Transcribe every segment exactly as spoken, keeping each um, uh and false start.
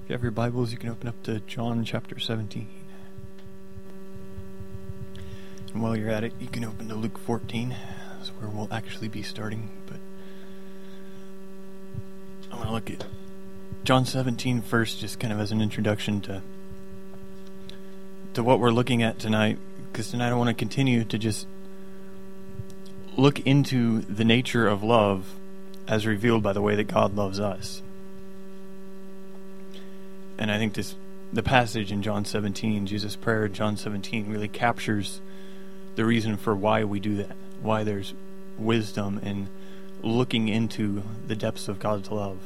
If you have your Bibles, you can open up to John chapter seventeen. And while you're at it, you can open to Luke fourteen. That's where we'll actually be starting. But I want to look at John seventeen first, just kind of as an introduction to to what we're looking at tonight. Because tonight I want to continue to just look into the nature of love as revealed by the way that God loves us. And I think this, the passage in John seventeen, Jesus' prayer in John seventeen, really captures the reason for why we do that, why there's wisdom in looking into the depths of God's love.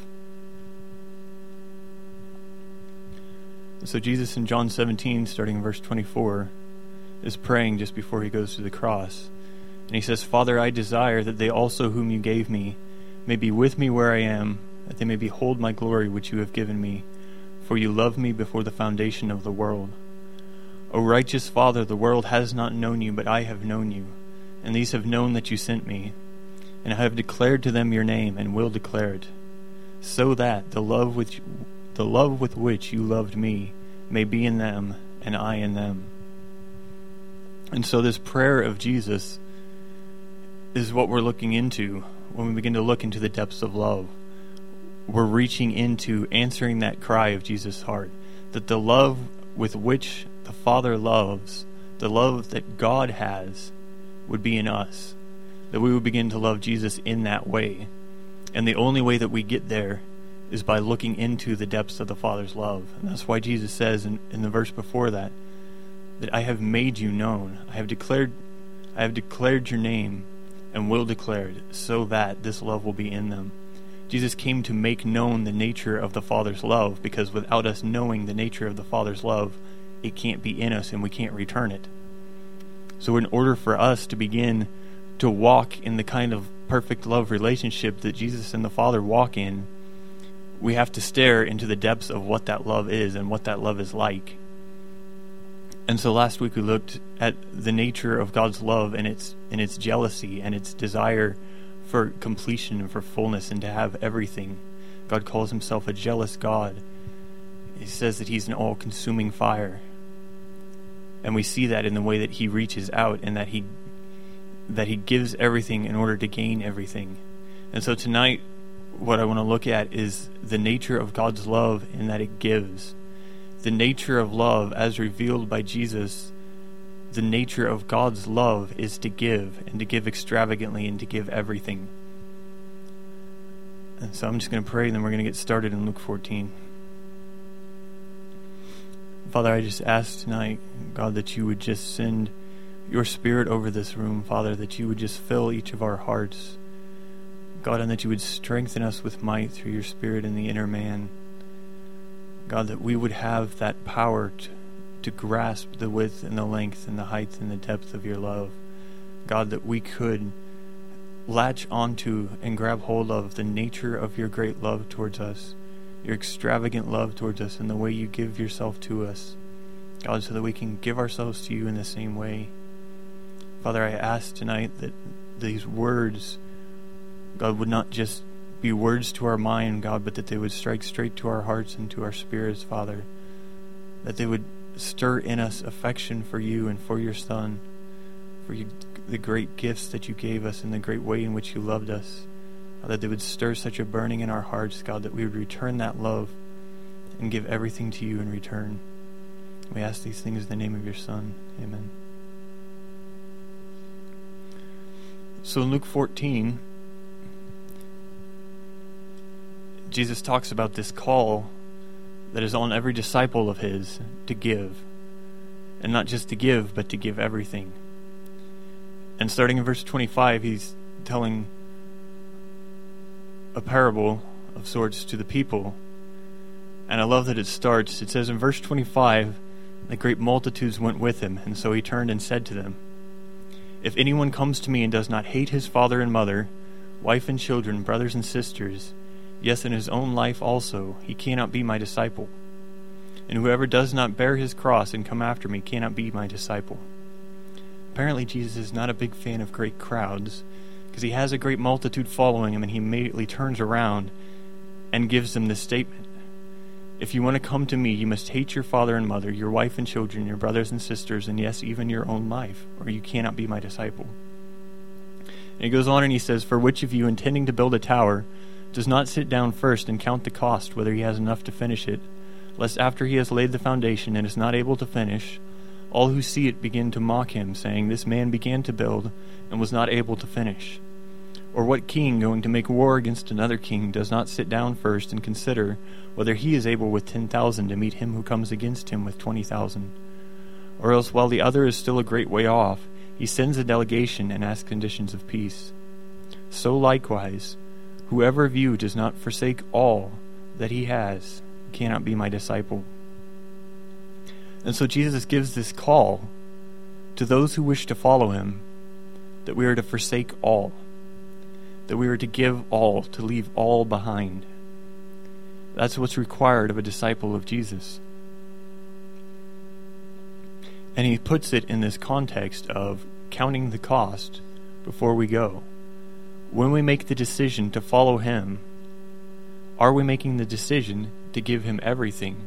So Jesus in John seventeen, starting in verse twenty-four, is praying just before he goes to the cross. And he says, "Father, I desire that they also whom you gave me may be with me where I am, that they may behold my glory which you have given me. For you loved me before the foundation of the world. O righteous Father, the world has not known you, but I have known you. And these have known that you sent me. And I have declared to them your name, and will declare it, so that the love which, the love with which you loved me may be in them, and I in them." And so this prayer of Jesus is what we're looking into when we begin to look into the depths of love. We're reaching into answering that cry of Jesus' heart, that the love with which the Father loves, the love that God has, would be in us, that we would begin to love Jesus in that way. And the only way that we get there is by looking into the depths of the Father's love. And that's why Jesus says in, in the verse before that, that I have made you known, I have declared, I have declared your name, and will declare it, so that this love will be in them. Jesus came to make known the nature of the Father's love, because without us knowing the nature of the Father's love, it can't be in us and we can't return it. So in order for us to begin to walk in the kind of perfect love relationship that Jesus and the Father walk in, we have to stare into the depths of what that love is and what that love is like. And so last week we looked at the nature of God's love and its and its jealousy and its desire for completion and for fullness and to have everything. God calls himself a jealous God. He says that he's an all-consuming fire. And we see that in the way that he reaches out and that he that he gives everything in order to gain everything. And so tonight, what I want to look at is the nature of God's love in that it gives. The nature of love as revealed by Jesus. The nature of God's love is to give, and to give extravagantly, and to give everything. And so I'm just going to pray, and then we're going to get started in Luke fourteen. Father, I just ask tonight, God, that you would just send your Spirit over this room, Father, that you would just fill each of our hearts, God, and that you would strengthen us with might through your Spirit in the inner man. God, that we would have that power to to grasp the width and the length and the height and the depth of your love. God, that we could latch onto and grab hold of the nature of your great love towards us, your extravagant love towards us, and the way you give yourself to us. God, so that we can give ourselves to you in the same way. Father, I ask tonight that these words, God, would not just be words to our mind, God, but that they would strike straight to our hearts and to our spirits, Father. That they would stir in us affection for you and for your Son, for you, the great gifts that you gave us and the great way in which you loved us. God, that they would stir such a burning in our hearts, God, that we would return that love and give everything to you in return. We ask these things in the name of your Son. Amen. So in Luke fourteen, Jesus talks about this call that is on every disciple of his to give. And not just to give, but to give everything. And starting in verse twenty-five, he's telling a parable of sorts to the people. And I love that it starts. It says in verse twenty-five, "The great multitudes went with him, and so he turned and said to them, If anyone comes to me and does not hate his father and mother, wife and children, brothers and sisters, yes, in his own life also, he cannot be my disciple. And whoever does not bear his cross and come after me cannot be my disciple." Apparently Jesus is not a big fan of great crowds, because he has a great multitude following him, and he immediately turns around and gives them this statement. If you want to come to me, you must hate your father and mother, your wife and children, your brothers and sisters, and yes, even your own life, or you cannot be my disciple. And he goes on and he says, for which of you, intending to build a tower, does not sit down first and count the cost, whether he has enough to finish it, lest after he has laid the foundation and is not able to finish, all who see it begin to mock him, saying, this man began to build and was not able to finish. Or what king, going to make war against another king, does not sit down first and consider whether he is able with ten thousand to meet him who comes against him with twenty thousand? Or else, while the other is still a great way off, he sends a delegation and asks conditions of peace. So likewise, whoever of you does not forsake all that he has cannot be my disciple. And so Jesus gives this call to those who wish to follow him, that we are to forsake all, that we are to give all, to leave all behind. That's what's required of a disciple of Jesus. And he puts it in this context of counting the cost before we go. When we make the decision to follow him, are we making the decision to give him everything?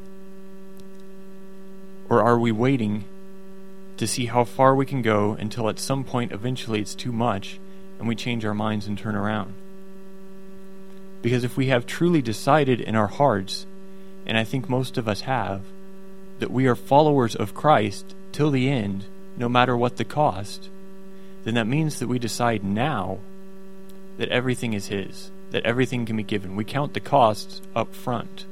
Or are we waiting to see how far we can go until at some point eventually it's too much and we change our minds and turn around? Because if we have truly decided in our hearts, and I think most of us have, that we are followers of Christ till the end, no matter what the cost, then that means that we decide now that everything is his, that everything can be given. We count the costs up front.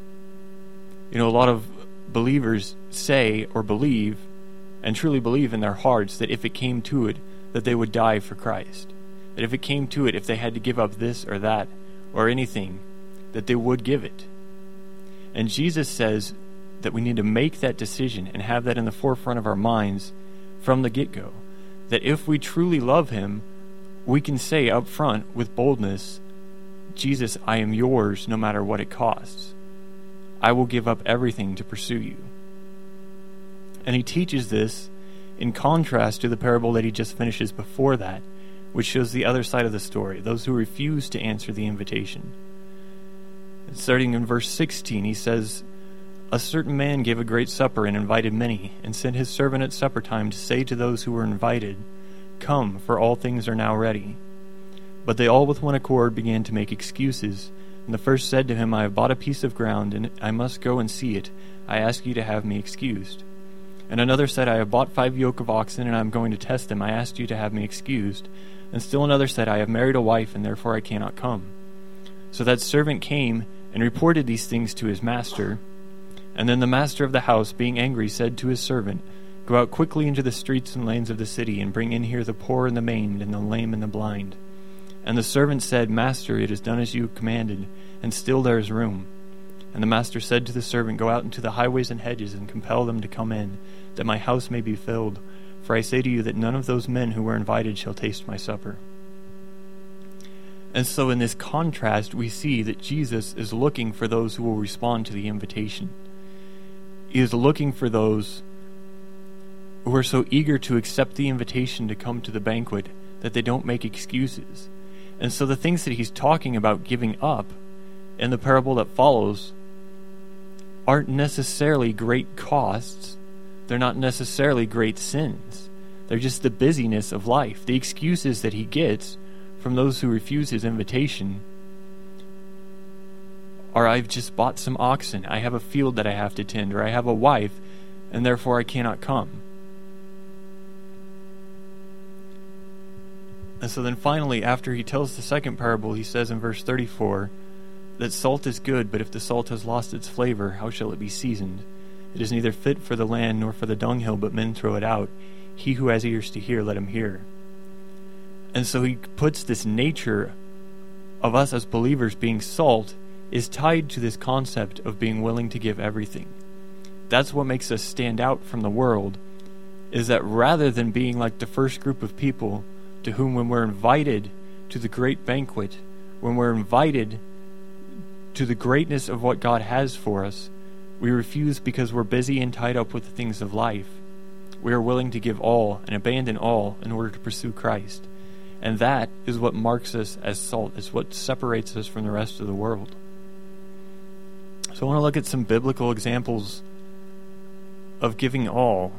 You know, a lot of believers say or believe, and truly believe in their hearts, that if it came to it, that they would die for Christ. That if it came to it, if they had to give up this or that or anything, that they would give it. And Jesus says that we need to make that decision and have that in the forefront of our minds from the get-go. That if we truly love him, we can say up front with boldness, Jesus, I am yours no matter what it costs. I will give up everything to pursue you. And he teaches this in contrast to the parable that he just finishes before that, which shows the other side of the story, those who refuse to answer the invitation. And starting in verse sixteen, he says, a certain man gave a great supper and invited many, and sent his servant at supper time to say to those who were invited, come, for all things are now ready. But they all with one accord began to make excuses. And the first said to him, I have bought a piece of ground, and I must go and see it. I ask you to have me excused. And another said, I have bought five yoke of oxen, and I am going to test them. I asked you to have me excused. And still another said, I have married a wife, and therefore I cannot come. So that servant came and reported these things to his master. And then the master of the house, being angry, said to his servant, go out quickly into the streets and lanes of the city, and bring in here the poor and the maimed, and the lame and the blind. And the servant said, Master, it is done as you commanded, and still there is room. And the master said to the servant, go out into the highways and hedges, and compel them to come in, that my house may be filled. For I say to you that none of those men who were invited shall taste my supper. And so in this contrast, we see that Jesus is looking for those who will respond to the invitation. He is looking for those who are so eager to accept the invitation to come to the banquet that they don't make excuses. And so the things that he's talking about giving up in the parable that follows aren't necessarily great costs. They're not necessarily great sins. They're just the busyness of life. The excuses that he gets from those who refuse his invitation are, I've just bought some oxen, I have a field that I have to tend, or I have a wife, and therefore I cannot come. And so then finally, after he tells the second parable, he says in verse thirty-four, that salt is good, but if the salt has lost its flavor, how shall it be seasoned? It is neither fit for the land nor for the dunghill, but men throw it out. He who has ears to hear, let him hear. And so he puts this nature of us as believers being salt is tied to this concept of being willing to give everything. That's what makes us stand out from the world, is that rather than being like the first group of people to whom, when we're invited to the great banquet, when we're invited to the greatness of what God has for us, we refuse because we're busy and tied up with the things of life. We are willing to give all and abandon all in order to pursue Christ. And that is what marks us as salt. It's what separates us from the rest of the world. So I want to look at some biblical examples of giving all.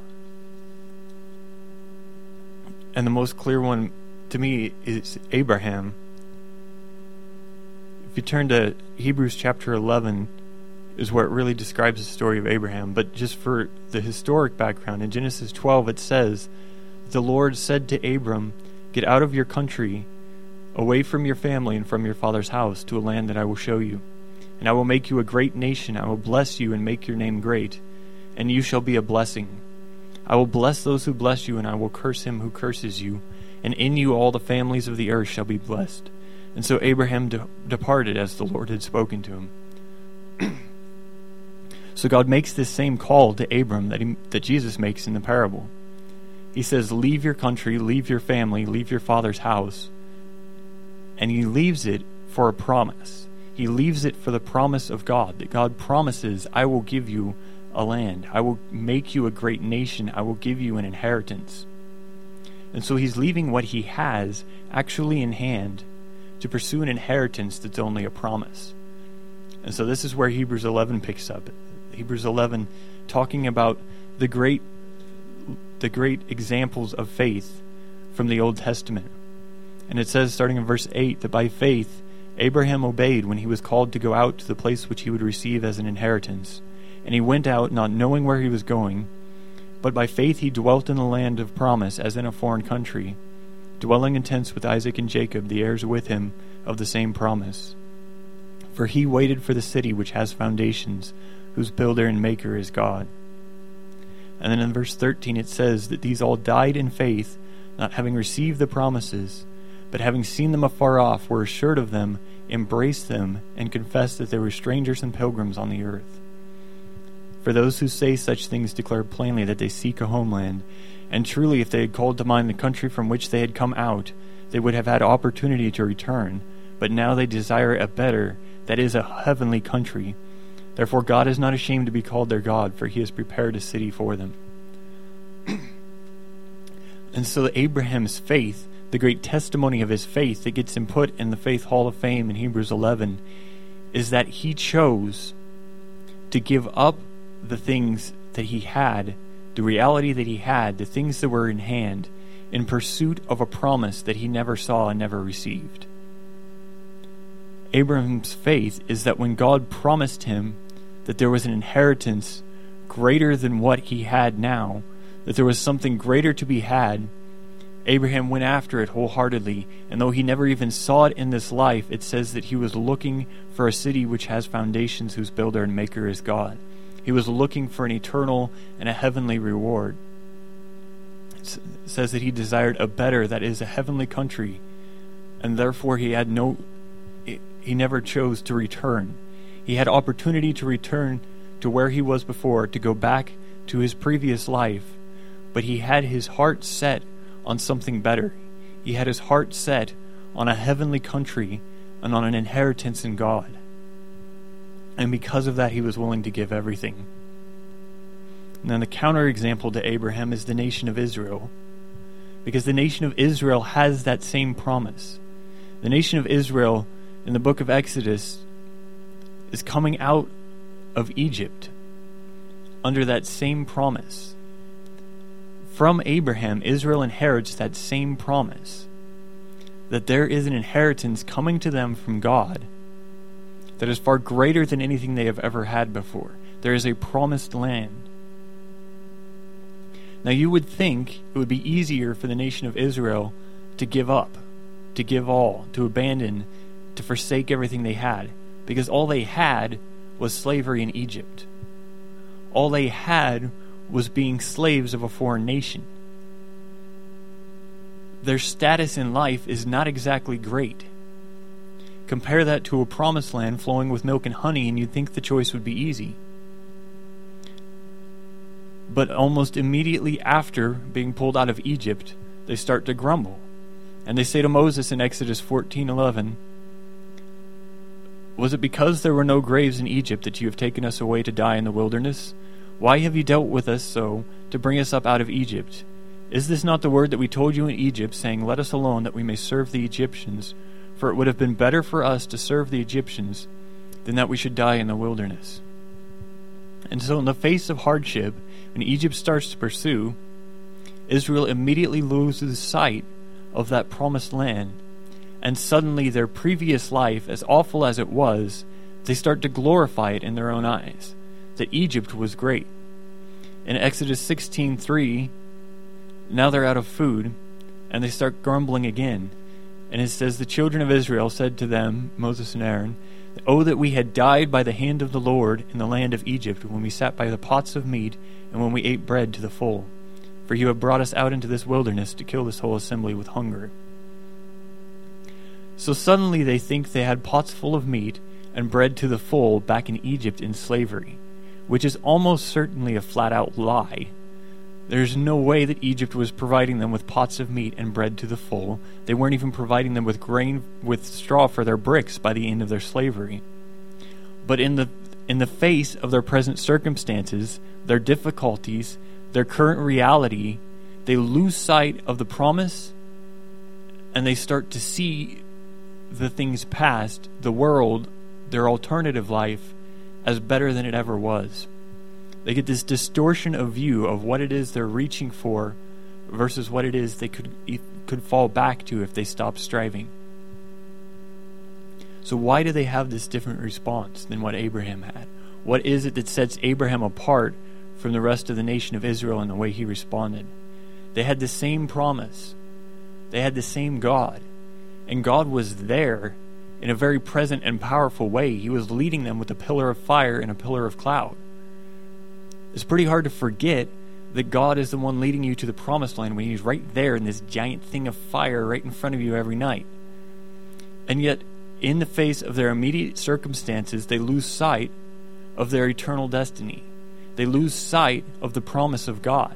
And the most clear one to me is Abraham. If you turn to Hebrews chapter eleven, is where it really describes the story of Abraham. But just for the historic background, in Genesis twelve it says, "The Lord said to Abram, 'Get out of your country, away from your family and from your father's house, to a land that I will show you. And I will make you a great nation. I will bless you and make your name great, and you shall be a blessing. I will bless those who bless you, and I will curse him who curses you. And in you all the families of the earth shall be blessed.' And so Abraham de- departed as the Lord had spoken to him." So God makes this same call to Abram that, he, that Jesus makes in the parable. He says, leave your country, leave your family, leave your father's house. And he leaves it for a promise. He leaves it for the promise of God, that God promises, I will give you a land. I will make you a great nation. I will give you an inheritance. And so he's leaving what he has actually in hand to pursue an inheritance that's only a promise. And so this is where Hebrews eleven picks up. Hebrews eleven talking about the great the great examples of faith from the Old Testament. And it says, starting in verse eight, that by faith Abraham obeyed when he was called to go out to the place which he would receive as an inheritance. And he went out not knowing where he was going, but by faith he dwelt in the land of promise as in a foreign country, dwelling in tents with Isaac and Jacob, the heirs with him of the same promise. For he waited for the city which has foundations, whose builder and maker is God. And then in verse thirteen it says that these all died in faith, not having received the promises, but having seen them afar off, were assured of them, embraced them, and confessed that they were strangers and pilgrims on the earth. For those who say such things declare plainly that they seek a homeland. And truly, if they had called to mind the country from which they had come out, they would have had opportunity to return. But now they desire a better, that is, a heavenly country. Therefore God is not ashamed to be called their God, for he has prepared a city for them. And so Abraham's faith, the great testimony of his faith that gets him put in the Faith Hall of Fame in Hebrews eleven, is that he chose to give up the things that he had, the reality that he had, the things that were in hand, in pursuit of a promise that he never saw and never received. Abraham's faith is that when God promised him that there was an inheritance greater than what he had now, that there was something greater to be had, Abraham went after it wholeheartedly, and though he never even saw it in this life, it says that he was looking for a city which has foundations, whose builder and maker is God. He was looking for an eternal and a heavenly reward. It says that he desired a better, that is, a heavenly country, and therefore he had no, he never chose to return. He had opportunity to return to where he was before, to go back to his previous life, but he had his heart set on something better. He had his heart set on a heavenly country and on an inheritance in God. And because of that, he was willing to give everything. Now, the counterexample to Abraham is the nation of Israel, because the nation of Israel has that same promise. The nation of Israel in the book of Exodus is coming out of Egypt under that same promise. From Abraham, Israel inherits that same promise, that there is an inheritance coming to them from God that is far greater than anything they have ever had before. There is a promised land. Now you would think it would be easier for the nation of Israel to give up, to give all, to abandon, to forsake everything they had, because all they had was slavery in Egypt. All they had was being slaves of a foreign nation. Their status in life is not exactly great. Compare that to a promised land flowing with milk and honey, and you'd think the choice would be easy. But almost immediately after being pulled out of Egypt, they start to grumble. And they say to Moses in Exodus fourteen eleven, "Was it because there were no graves in Egypt that you have taken us away to die in the wilderness? Why have you dealt with us so to bring us up out of Egypt? Is this not the word that we told you in Egypt, saying, 'Let us alone, that we may serve the Egyptians'? For it would have been better for us to serve the Egyptians than that we should die in the wilderness." And so in the face of hardship, when Egypt starts to pursue, Israel immediately loses sight of that promised land. And suddenly their previous life, as awful as it was, they start to glorify it in their own eyes, that Egypt was great. In Exodus sixteen three, now they're out of food, and they start grumbling again. And it says, the children of Israel said to them, Moses and Aaron, "Oh, that we had died by the hand of the Lord in the land of Egypt, when we sat by the pots of meat, and when we ate bread to the full. For you have brought us out into this wilderness to kill this whole assembly with hunger." So suddenly they think they had pots full of meat and bread to the full back in Egypt in slavery, which is almost certainly a flat-out lie. There's no way that Egypt was providing them with pots of meat and bread to the full. They weren't even providing them with grain, with straw for their bricks by the end of their slavery. But in the in the face of their present circumstances, their difficulties, their current reality, they lose sight of the promise, and they start to see the things past, the world, their alternative life, as better than it ever was. They get this distortion of view of what it is they're reaching for versus what it is they could could fall back to if they stopped striving. So why do they have this different response than what Abraham had? What is it that sets Abraham apart from the rest of the nation of Israel in the way he responded? They had the same promise. They had the same God. And God was there in a very present and powerful way. He was leading them with a pillar of fire and a pillar of cloud. It's pretty hard to forget that God is the one leading you to the promised land when He's right there in this giant thing of fire right in front of you every night. And yet, in the face of their immediate circumstances, they lose sight of their eternal destiny. They lose sight of the promise of God.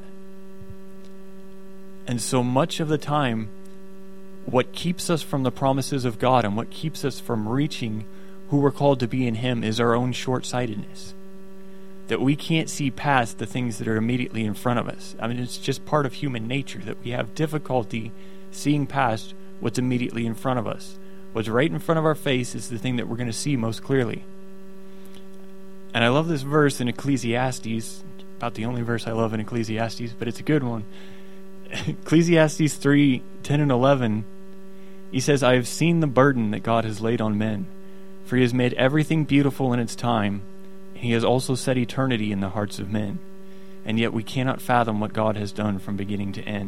And so much of the time, what keeps us from the promises of God and what keeps us from reaching who we're called to be in Him is our own short-sightedness. That we can't see past the things that are immediately in front of us. I mean, it's just part of human nature that we have difficulty seeing past what's immediately in front of us. What's right in front of our face is the thing that we're going to see most clearly. And I love this verse in Ecclesiastes, about the only verse I love in Ecclesiastes, but it's a good one. Ecclesiastes three ten and eleven, he says, "I have seen the burden that God has laid on men, for He has made everything beautiful in its time, and He has also set eternity in the hearts of men, and yet we cannot fathom what God has done from beginning to end."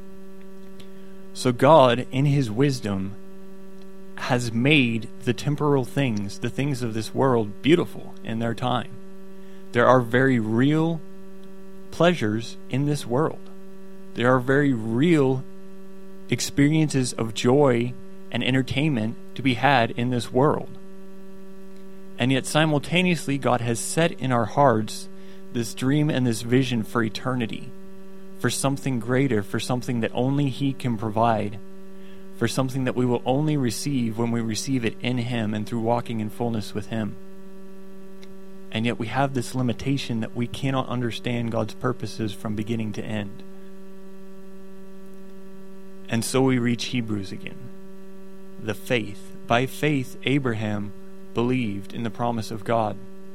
So God, in His wisdom, has made the temporal things, the things of this world, beautiful in their time. There are very real pleasures in this world. There are very real experiences of joy and entertainment to be had in this world. And yet simultaneously, God has set in our hearts this dream and this vision for eternity, for something greater, for something that only He can provide, for something that we will only receive when we receive it in Him and through walking in fullness with Him. And yet we have this limitation that we cannot understand God's purposes from beginning to end. And so we reach Hebrews again. The faith. By faith, Abraham believed in the promise of God.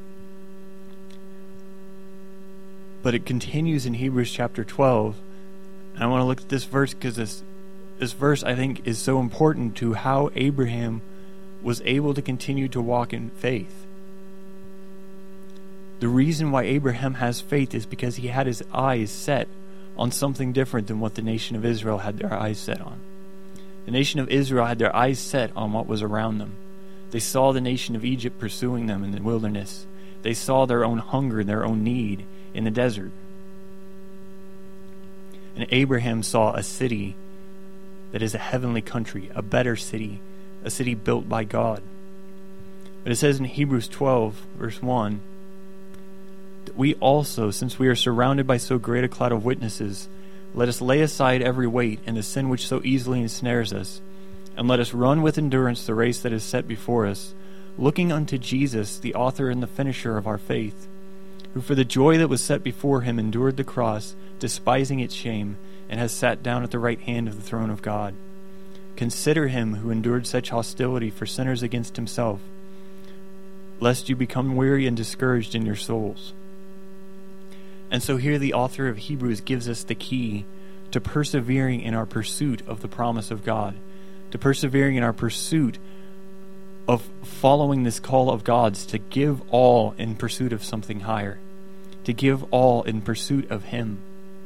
But it continues in Hebrews chapter twelve. And I want to look at this verse because this, this verse, I think, is so important to how Abraham was able to continue to walk in faith. The reason why Abraham has faith is because he had his eyes set on something different than what the nation of Israel had their eyes set on. The nation of Israel had their eyes set on what was around them. They saw the nation of Egypt pursuing them in the wilderness. They saw their own hunger and their own need in the desert. And Abraham saw a city that is a heavenly country, a better city, a city built by God. But it says in Hebrews twelve, verse one, that we also, since we are surrounded by so great a cloud of witnesses, let us lay aside every weight and the sin which so easily ensnares us, and let us run with endurance the race that is set before us, looking unto Jesus, the author and the finisher of our faith, who for the joy that was set before Him endured the cross, despising its shame, and has sat down at the right hand of the throne of God. Consider Him who endured such hostility for sinners against Himself, lest you become weary and discouraged in your souls. And so here the author of Hebrews gives us the key to persevering in our pursuit of the promise of God, to persevering in our pursuit of following this call of God's to give all in pursuit of something higher, to give all in pursuit of Him.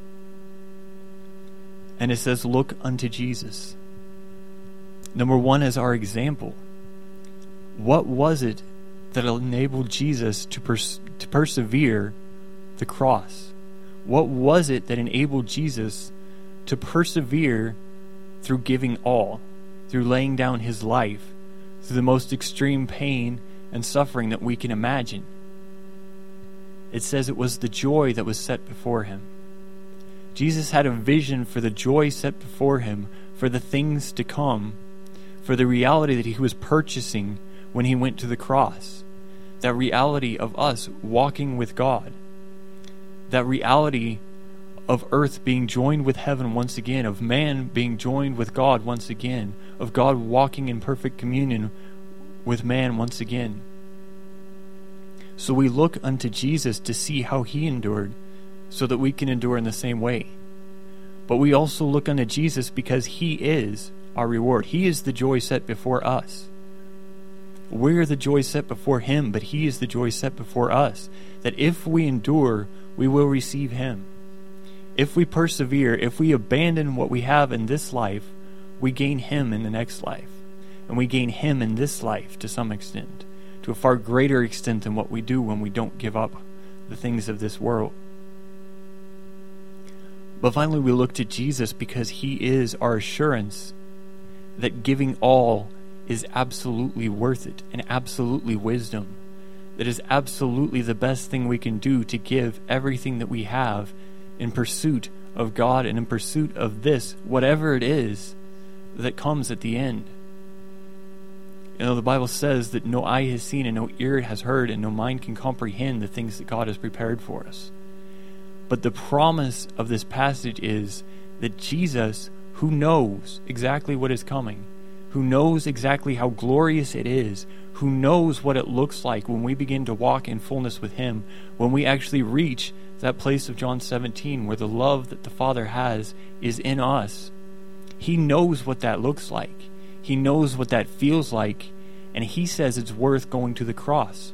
And it says, look unto Jesus. Number one, as our example. What was it that enabled Jesus to, pers- to persevere the cross? What was it that enabled Jesus to persevere through giving all, through laying down His life, through the most extreme pain and suffering that we can imagine? It says it was the joy that was set before Him. Jesus had a vision for the joy set before Him, for the things to come, for the reality that He was purchasing when He went to the cross. That reality of us walking with God. That reality of earth being joined with heaven once again, of man being joined with God once again, of God walking in perfect communion with man once again. So we look unto Jesus to see how He endured, so that we can endure in the same way. But we also look unto Jesus because He is our reward. He is the joy set before us. We're the joy set before Him, but He is the joy set before us. That if we endure, we will receive Him. If we persevere, if we abandon what we have in this life, we gain Him in the next life. And we gain Him in this life to some extent, to a far greater extent than what we do when we don't give up the things of this world. But finally, we look to Jesus because He is our assurance that giving all is absolutely worth it and absolutely wisdom. That is absolutely the best thing we can do, to give everything that we have in pursuit of God and in pursuit of this, whatever it is that comes at the end. You know, the Bible says that no eye has seen and no ear has heard and no mind can comprehend the things that God has prepared for us. But the promise of this passage is that Jesus, who knows exactly what is coming, who knows exactly how glorious it is, who knows what it looks like when we begin to walk in fullness with Him, when we actually reach that place of John seventeen where the love that the Father has is in us. He knows what that looks like. He knows what that feels like, and He says it's worth going to the cross.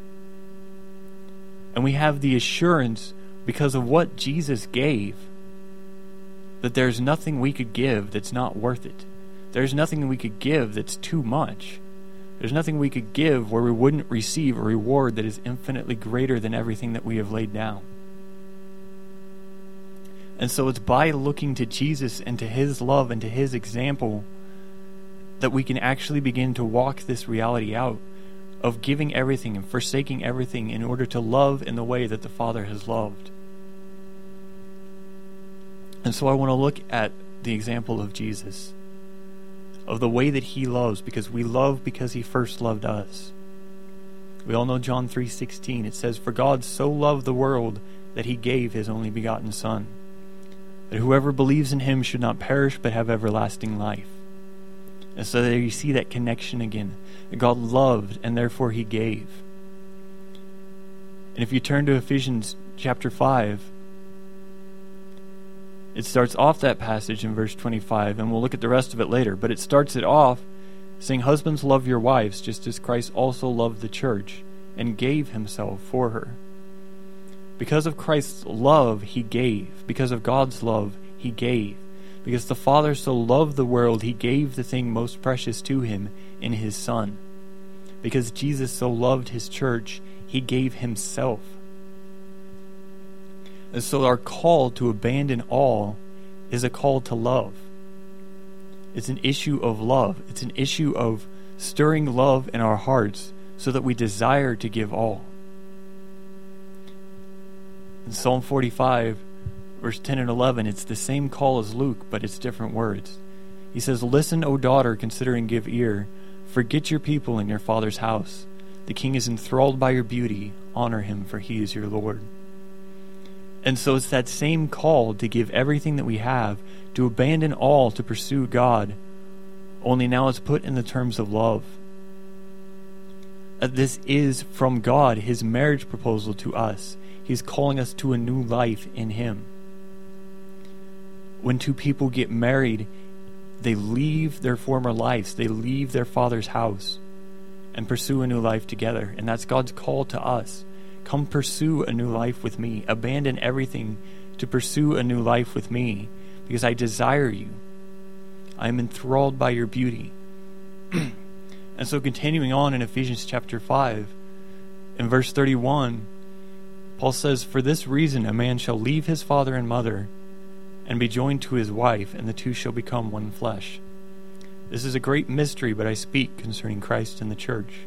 And we have the assurance, because of what Jesus gave, that there's nothing we could give that's not worth it. There's nothing we could give that's too much. There's nothing we could give where we wouldn't receive a reward that is infinitely greater than everything that we have laid down. And so it's by looking to Jesus and to His love and to His example that we can actually begin to walk this reality out of giving everything and forsaking everything in order to love in the way that the Father has loved. And so I want to look at the example of Jesus, of the way that He loves, because we love because He first loved us. We all know John three sixteen. It says, "For God so loved the world that He gave His only begotten Son, that whoever believes in Him should not perish but have everlasting life." And so there you see that connection again. That God loved and therefore He gave. And if you turn to Ephesians chapter five, it starts off that passage in verse twenty-five, and we'll look at the rest of it later. But it starts it off saying, "Husbands, love your wives, just as Christ also loved the church and gave Himself for her." Because of Christ's love, He gave. Because of God's love, He gave. Because the Father so loved the world, He gave the thing most precious to Him in His Son. Because Jesus so loved His church, He gave Himself. And so our call to abandon all is a call to love. It's an issue of love. It's an issue of stirring love in our hearts so that we desire to give all. In Psalm forty-five, verse ten and eleven, it's the same call as Luke, but it's different words. He says, "Listen, O daughter, consider and give ear. Forget your people in your father's house. The king is enthralled by your beauty. Honor him, for he is your Lord." And so it's that same call to give everything that we have, to abandon all to pursue God, only now it's put in the terms of love. Uh, this is from God, his marriage proposal to us. He's calling us to a new life in him. When two people get married, they leave their former lives. They leave their father's house and pursue a new life together. And that's God's call to us. Come pursue a new life with me. Abandon everything to pursue a new life with me, because I desire you. I am enthralled by your beauty. And so continuing on in Ephesians chapter five, in verse thirty-one, Paul says, "For this reason a man shall leave his father and mother and be joined to his wife, and the two shall become one flesh." This is a great mystery, but I speak concerning Christ and the church.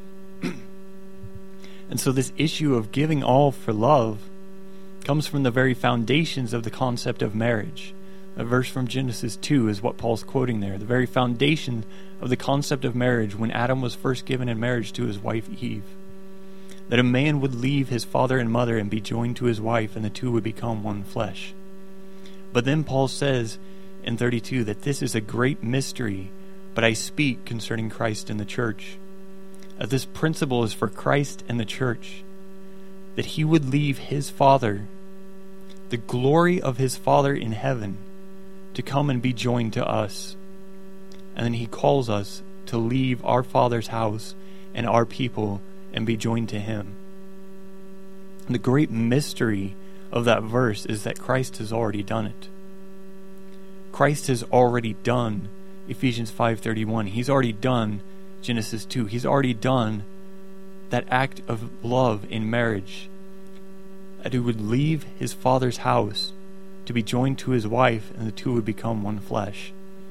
And so this issue of giving all for love comes from the very foundations of the concept of marriage. A verse from Genesis two is what Paul's quoting there. The very foundation of the concept of marriage when Adam was first given in marriage to his wife Eve. That a man would leave his father and mother and be joined to his wife, and the two would become one flesh. But then Paul says in thirty-two that this is a great mystery, but I speak concerning Christ and the church. That this principle is for Christ and the church. That he would leave his father, the glory of his father in heaven, to come and be joined to us. And then he calls us to leave our Father's house and our people and be joined to him. And the great mystery of that verse is that Christ has already done it. Christ has already done Ephesians five thirty-one. He's already done Genesis two. He's already done that act of love in marriage. That he would leave his father's house to be joined to his wife, and the two would become one flesh.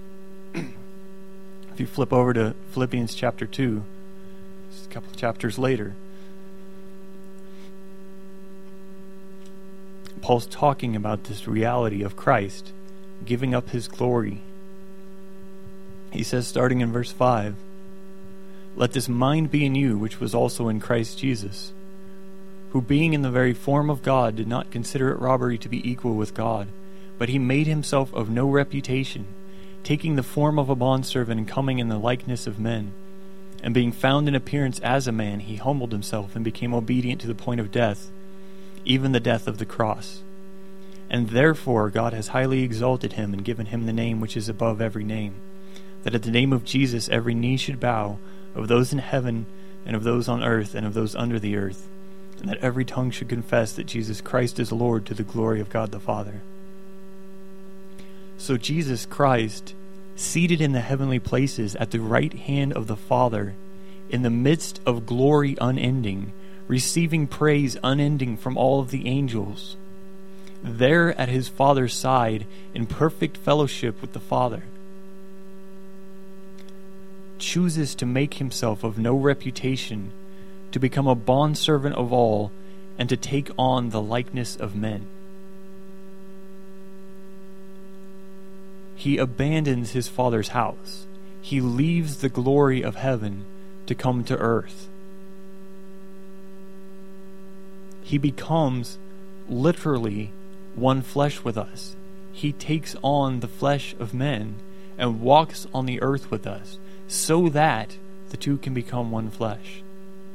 If you flip over to Philippians chapter two, just a couple of chapters later, Paul's talking about this reality of Christ giving up his glory. He says, starting in verse five, "Let this mind be in you, which was also in Christ Jesus, who being in the very form of God did not consider it robbery to be equal with God, but he made himself of no reputation, taking the form of a bondservant and coming in the likeness of men. And being found in appearance as a man, he humbled himself and became obedient to the point of death, even the death of the cross. And therefore God has highly exalted him and given him the name which is above every name, that at the name of Jesus every knee should bow, of those in heaven and of those on earth and of those under the earth, and that every tongue should confess that Jesus Christ is Lord, to the glory of God the Father." So Jesus Christ, seated in the heavenly places at the right hand of the Father, in the midst of glory unending, receiving praise unending from all of the angels, there at his Father's side in perfect fellowship with the Father, chooses to make himself of no reputation, to become a bondservant of all, and to take on the likeness of men. He abandons his Father's house. He leaves the glory of heaven to come to earth. He becomes literally one flesh with us. He takes on the flesh of men and walks on the earth with us, so that the two can become one flesh.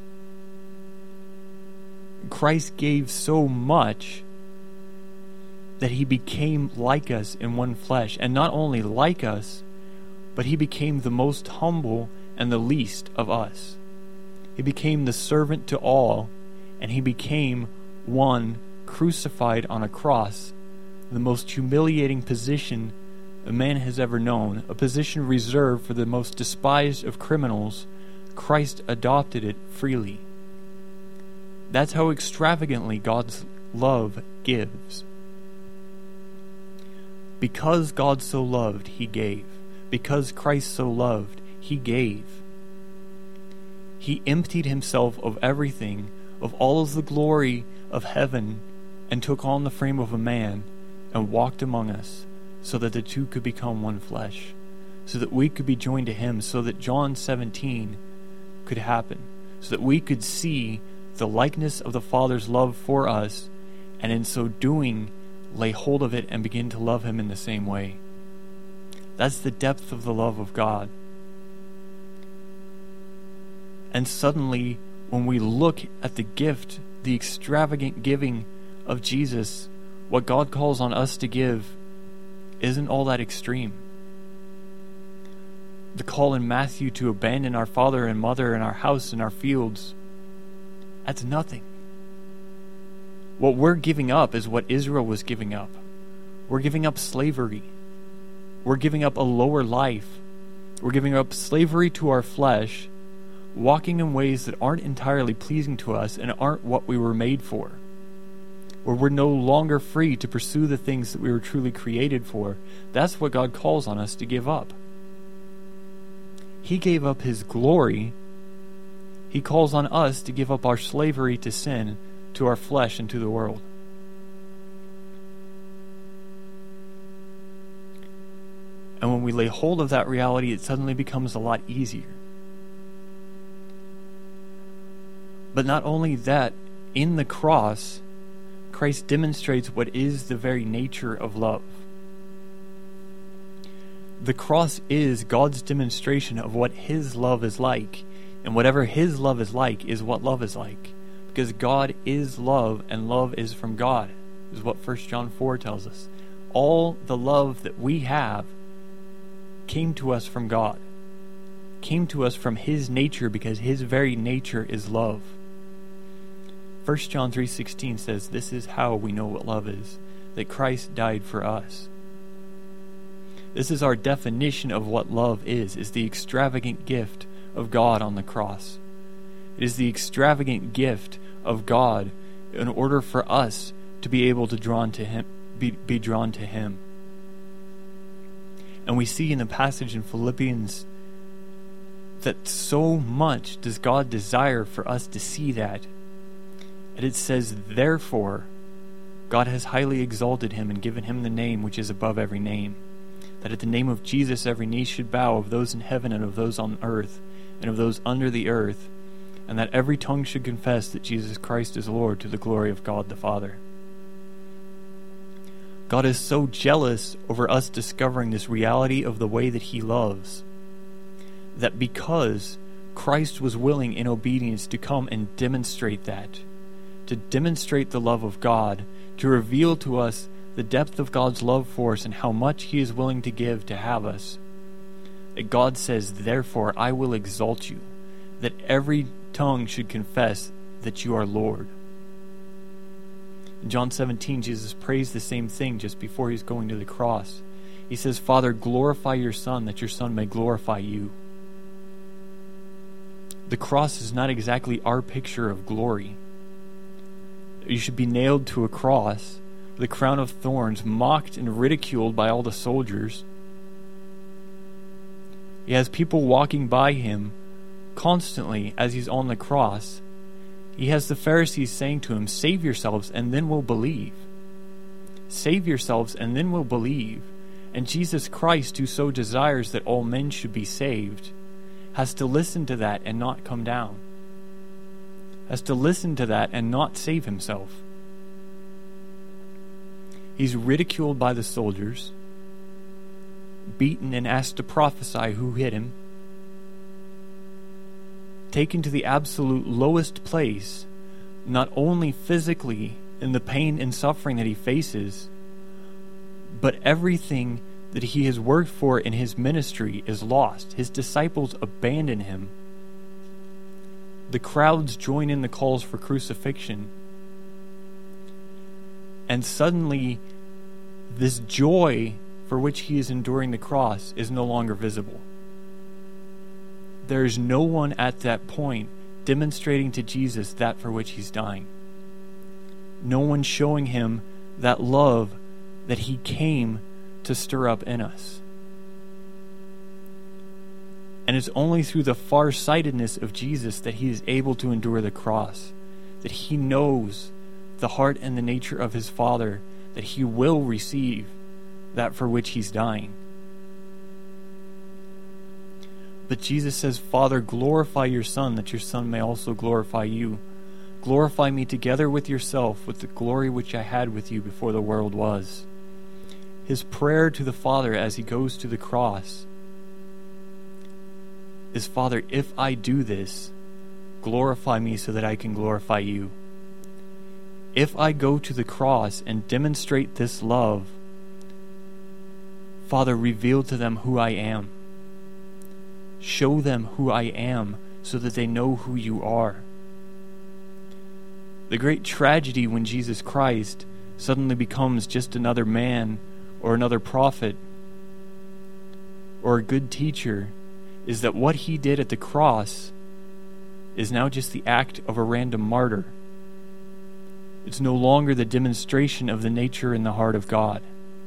Christ gave so much that he became like us in one flesh, and not only like us, but he became the most humble and the least of us. He became the servant to all, and he became one crucified on a cross, the most humiliating position a man has ever known, a position reserved for the most despised of criminals. Christ adopted it freely. That's how extravagantly God's love gives. Because God so loved, he gave. Because Christ so loved, he gave. He emptied himself of everything, of all of the glory of heaven, and took on the frame of a man and walked among us, so that the two could become one flesh, so that we could be joined to him, so that John seventeen could happen, so that we could see the likeness of the Father's love for us, and in so doing lay hold of it and begin to love him in the same way. That's the depth of the love of God. And suddenly, when we look at the gift, the extravagant giving of Jesus, what God calls on us to give isn't all that extreme. The call in Matthew to abandon our father and mother and our house and our fields, that's nothing. What we're giving up is what Israel was giving up. We're giving up slavery. We're giving up a lower life. We're giving up slavery to our flesh, walking in ways that aren't entirely pleasing to us and aren't what we were made for. Where we're no longer free to pursue the things that we were truly created for. That's what God calls on us to give up. He gave up His glory. He calls on us to give up our slavery to sin, to our flesh, and to the world. And when we lay hold of that reality, it suddenly becomes a lot easier. But not only that, in the cross, Christ demonstrates what is the very nature of love. The cross is God's demonstration of what His love is like, and whatever His love is like is what love is like, because God is love, and love is from God, is what First John four tells us. All the love that we have came to us from God, came to us from His nature, because His very nature is love. First John three sixteen says, "This is how we know what love is, that Christ died for us." This is our definition of what love is, is the extravagant gift of God on the cross. It is the extravagant gift of God in order for us to be able to drawn to Him, be, be drawn to Him. And we see in the passage in Philippians that so much does God desire for us to see that. And it says, "Therefore, God has highly exalted Him and given Him the name which is above every name, that at the name of Jesus every knee should bow, of those in heaven and of those on earth and of those under the earth, and that every tongue should confess that Jesus Christ is Lord, to the glory of God the Father." God is so jealous over us discovering this reality of the way that He loves, that because Christ was willing in obedience to come and demonstrate that, to demonstrate the love of God, to reveal to us the depth of God's love for us and how much He is willing to give to have us, that God says, "Therefore I will exalt you, that every tongue should confess that you are Lord." In John seventeen, Jesus prays the same thing just before He's going to the cross. He says, "Father, glorify your Son, that your Son may glorify you." The cross is not exactly our picture of glory. You should be nailed to a cross with a crown of thorns, mocked and ridiculed by all the soldiers. He has people walking by Him constantly as He's on the cross. He has the Pharisees saying to Him, "Save yourselves and then we'll believe. Save yourselves and then we'll believe." And Jesus Christ, who so desires that all men should be saved, has to listen to that and not come down. Has to listen to that and not save Himself. He's ridiculed by the soldiers, beaten and asked to prophesy who hit him, taken to the absolute lowest place, not only physically in the pain and suffering that He faces, but everything that He has worked for in His ministry is lost. His disciples abandon Him. The crowds join in the calls for crucifixion. And suddenly, this joy for which He is enduring the cross is no longer visible. There is no one at that point demonstrating to Jesus that for which He's dying. No one showing Him that love that He came to stir up in us. And it's only through the far-sightedness of Jesus that He is able to endure the cross, that He knows the heart and the nature of His Father, that He will receive that for which He's dying. But Jesus says, "Father, glorify your Son, that your Son may also glorify you. Glorify me together with yourself, with the glory which I had with you before the world was." His prayer to the Father as He goes to the cross is, "Father, if I do this, glorify me so that I can glorify you. If I go to the cross and demonstrate this love, Father, reveal to them who I am. Show them who I am so that they know who you are. The great tragedy when Jesus Christ suddenly becomes just another man or another prophet or a good teacher is that what he did at the cross is now just the act of a random martyr. It's no longer the demonstration of the nature and the heart of God.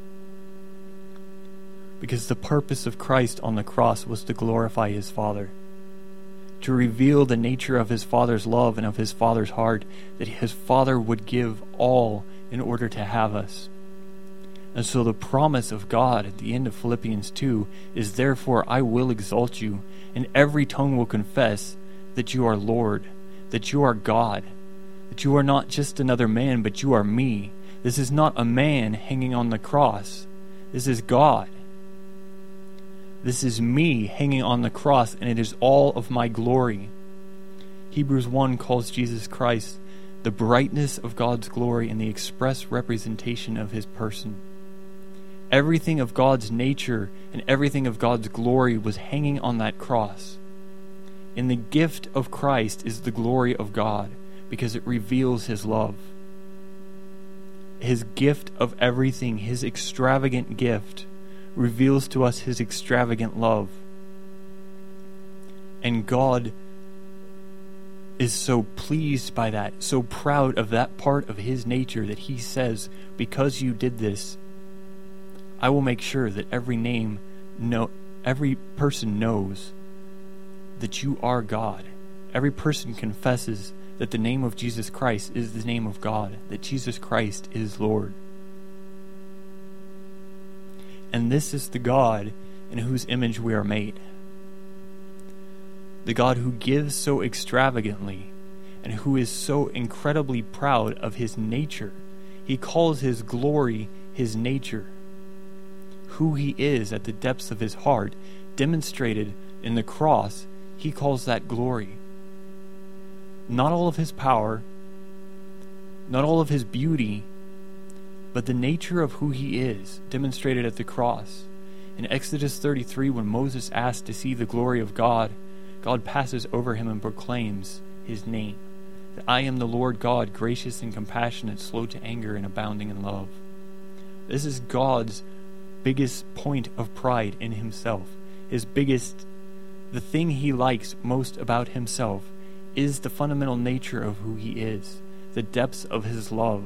Because the purpose of Christ on the cross was to glorify his Father, to reveal the nature of his Father's love and of his Father's heart, that his Father would give all in order to have us. And so the promise of God at the end of Philippians two is, therefore I will exalt you, and every tongue will confess that you are Lord, that you are God, that you are not just another man, but you are me. This is not a man hanging on the cross. This is God. This is me hanging on the cross, and it is all of my glory. Hebrews one calls Jesus Christ the brightness of God's glory and the express representation of his person. Everything of God's nature and everything of God's glory was hanging on that cross. And the gift of Christ is the glory of God because it reveals his love. His gift of everything, his extravagant gift, reveals to us his extravagant love. And God is so pleased by that, so proud of that part of his nature that he says, because you did this, I will make sure that every name, no, every person knows that you are God. Every person confesses that the name of Jesus Christ is the name of God, that Jesus Christ is Lord. And this is the God in whose image we are made. The God who gives so extravagantly and who is so incredibly proud of his nature. He calls his glory his nature. Who he is at the depths of his heart, demonstrated in the cross, he calls that glory. Not all of his power, not all of his beauty, but the nature of who he is, demonstrated at the cross. In Exodus thirty-three, when Moses asked to see the glory of God, God passes over him and proclaims his name, that I am the Lord God, gracious and compassionate, slow to anger and abounding in love. This is God's biggest point of pride in himself. His biggest, the thing he likes most about himself is the fundamental nature of who he is, the depths of his love.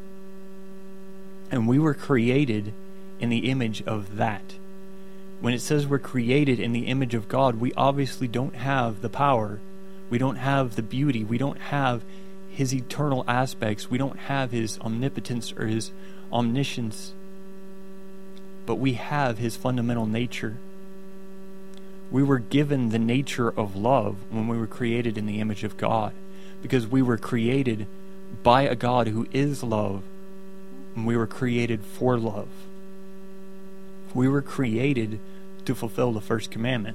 And we were created in the image of that. When it says we're created in the image of God, we obviously don't have the power, we don't have the beauty, we don't have his eternal aspects, we don't have his omnipotence or his omniscience, but we have his fundamental nature. We were given the nature of love when we were created in the image of God, because we were created by a God who is love, and we were created for love. We were created to fulfill the first commandment.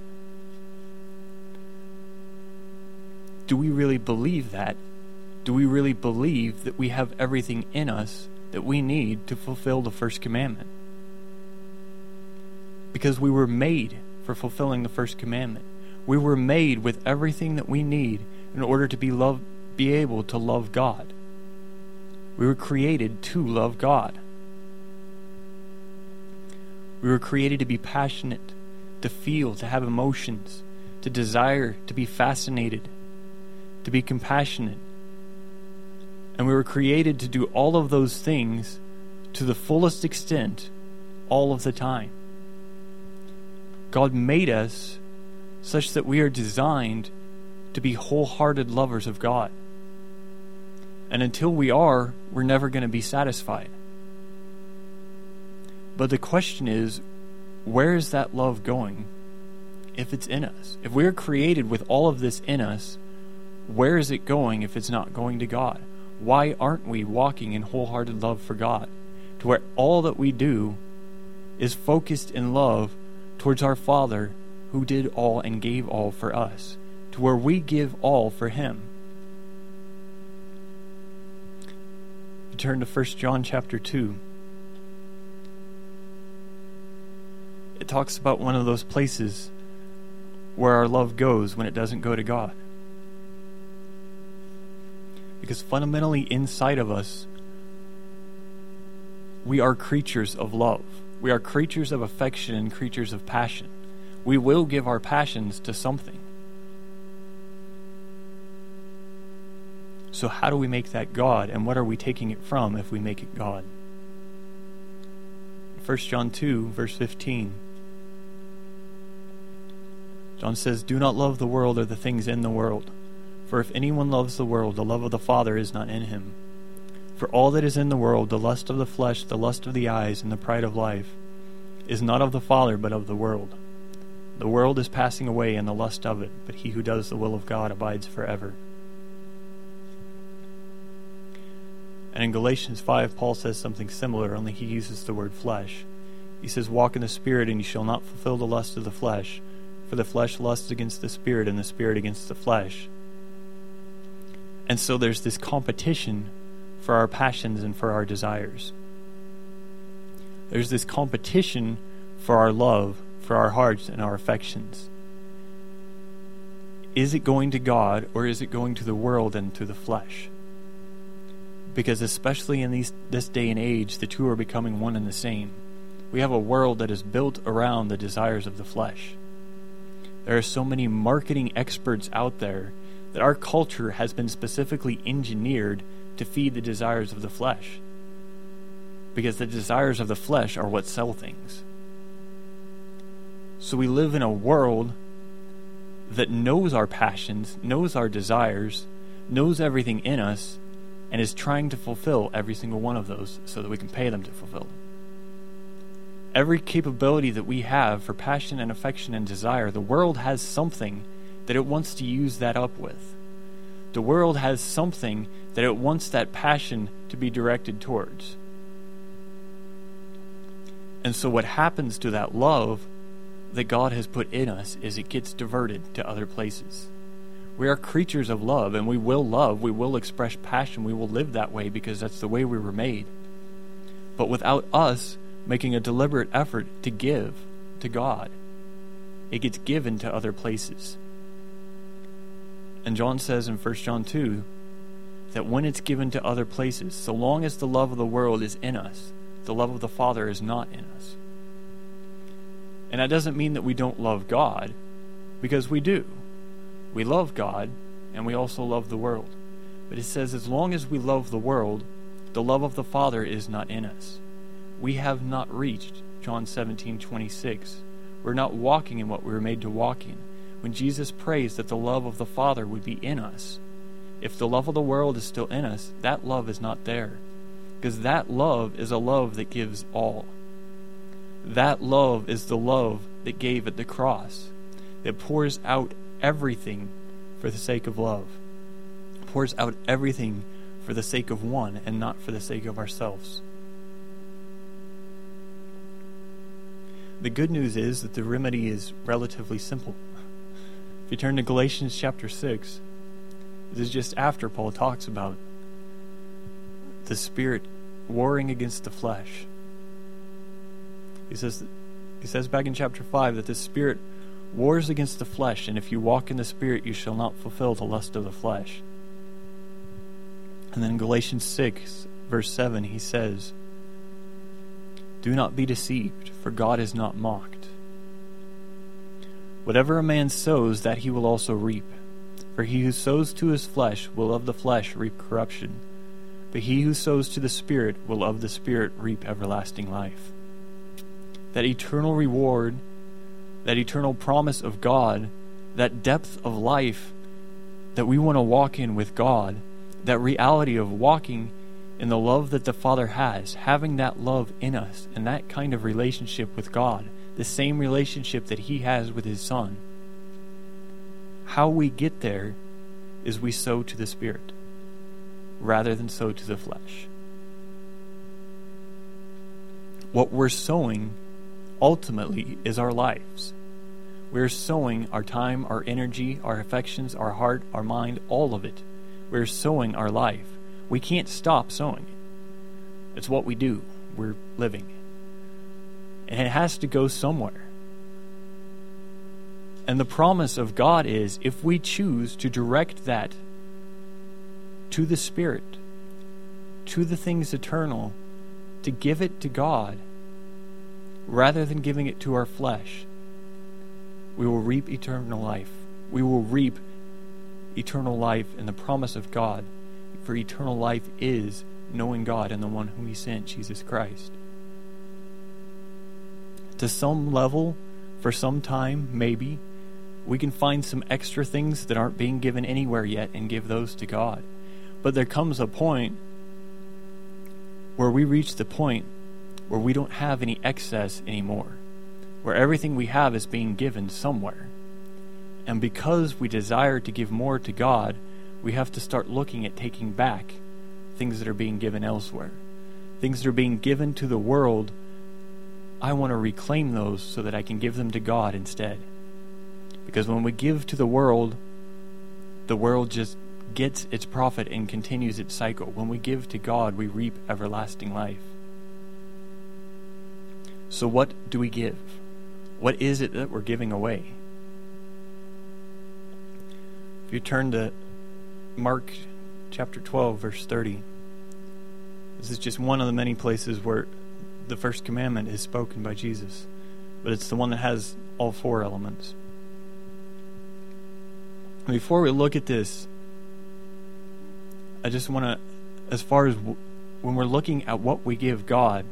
Do we really believe that? Do we really believe that we have everything in us that we need to fulfill the first commandment? Because we were made for fulfilling the first commandment. We were made with everything that we need in order to be love, be able to love God. We were created to love God. We were created to be passionate, to feel, to have emotions, to desire, to be fascinated, to be compassionate. And we were created to do all of those things to the fullest extent all of the time. God made us such that we are designed to be wholehearted lovers of God. And until we are, we're never going to be satisfied. But the question is, where is that love going if it's in us? If we're created with all of this in us, where is it going if it's not going to God? Why aren't we walking in wholehearted love for God, to where all that we do is focused in love towards our Father who did all and gave all for us, to where we give all for him. You turn to First John chapter two. It talks about one of those places where our love goes when it doesn't go to God. Because fundamentally inside of us, we are creatures of love. We are creatures of affection and creatures of passion. We will give our passions to something. So how do we make that God, and what are we taking it from if we make it God? First John two, verse fifteen. John says, "Do not love the world or the things in the world. For if anyone loves the world, the love of the Father is not in him. For all that is in the world, the lust of the flesh, the lust of the eyes, and the pride of life, is not of the Father, but of the world. The world is passing away and the lust of it, but he who does the will of God abides forever." And in Galatians five, Paul says something similar, only he uses the word flesh. He says, "Walk in the Spirit, and you shall not fulfill the lust of the flesh. For the flesh lusts against the Spirit, and the Spirit against the flesh." And so there's this competition for our passions and for our desires. There's this competition for our love, for our hearts and our affections. Is it going to God, or is it going to the world and to the flesh? Because especially in these, this day and age, the two are becoming one and the same. We have a world that is built around the desires of the flesh. There are so many marketing experts out there that our culture has been specifically engineered to feed the desires of the flesh. Because the desires of the flesh are what sell things. So we live in a world that knows our passions, knows our desires, knows everything in us, and is trying to fulfill every single one of those so that we can pay them to fulfill them. Every capability that we have for passion and affection and desire, the world has something that it wants to use that up with. The world has something that it wants that passion to be directed towards. And so what happens to that love that God has put in us is it gets diverted to other places. We are creatures of love, and we will love, we will express passion, we will live that way because that's the way we were made. But without us making a deliberate effort to give to God, it gets given to other places. And John says in First John two that when it's given to other places, so long as the love of the world is in us, the love of the Father is not in us. And that doesn't mean that we don't love God, because we do. We love God, and we also love the world. But it says as long as we love the world, the love of the Father is not in us. We have not reached John seventeen twenty-six. We're not walking in what we were made to walk in. When Jesus prays that the love of the Father would be in us, if the love of the world is still in us, that love is not there. Because that love is a love that gives all. That love is the love that gave at the cross, that pours out everything for the sake of love, pours out everything for the sake of one and not for the sake of ourselves. The good news is that the remedy is relatively simple. If you turn to Galatians chapter six, this is just after Paul talks about the Spirit warring against the flesh. He says, he says back in chapter five that the Spirit wars against the flesh, and if you walk in the Spirit, you shall not fulfill the lust of the flesh. And then in Galatians six, verse seven, he says, "Do not be deceived, for God is not mocked. Whatever a man sows, that he will also reap. For he who sows to his flesh will of the flesh reap corruption, but he who sows to the Spirit will of the Spirit reap everlasting life." That eternal reward, that eternal promise of God, that depth of life that we want to walk in with God, that reality of walking in the love that the Father has, having that love in us, and that kind of relationship with God, the same relationship that He has with His Son. How we get there is we sow to the Spirit, rather than sow to the flesh. What we're sowing ultimately is our lives. We're sowing our time, our energy, our affections, our heart, our mind, all of it. We're sowing our life. We can't stop sowing it. It's what we do. We're living. And it has to go somewhere. And the promise of God is, if we choose to direct that to the Spirit, to the things eternal, to give it to God, rather than giving it to our flesh, we will reap eternal life. We will reap eternal life in the promise of God. For eternal life is knowing God and the one whom He sent, Jesus Christ. To some level, for some time, maybe, we can find some extra things that aren't being given anywhere yet and give those to God. But there comes a point where we reach the point where we don't have any excess anymore, where everything we have is being given somewhere. And because we desire to give more to God, we have to start looking at taking back things that are being given elsewhere. Things that are being given to the world, I want to reclaim those so that I can give them to God instead. Because when we give to the world, the world just gets its profit and continues its cycle. When we give to God, we reap everlasting life. So what do we give? What is it that we're giving away? If you turn to Mark chapter twelve, verse thirty, this is just one of the many places where the first commandment is spoken by Jesus, but it's the one that has all four elements. Before we look at this, I just want to, as far as w- when we're looking at what we give God,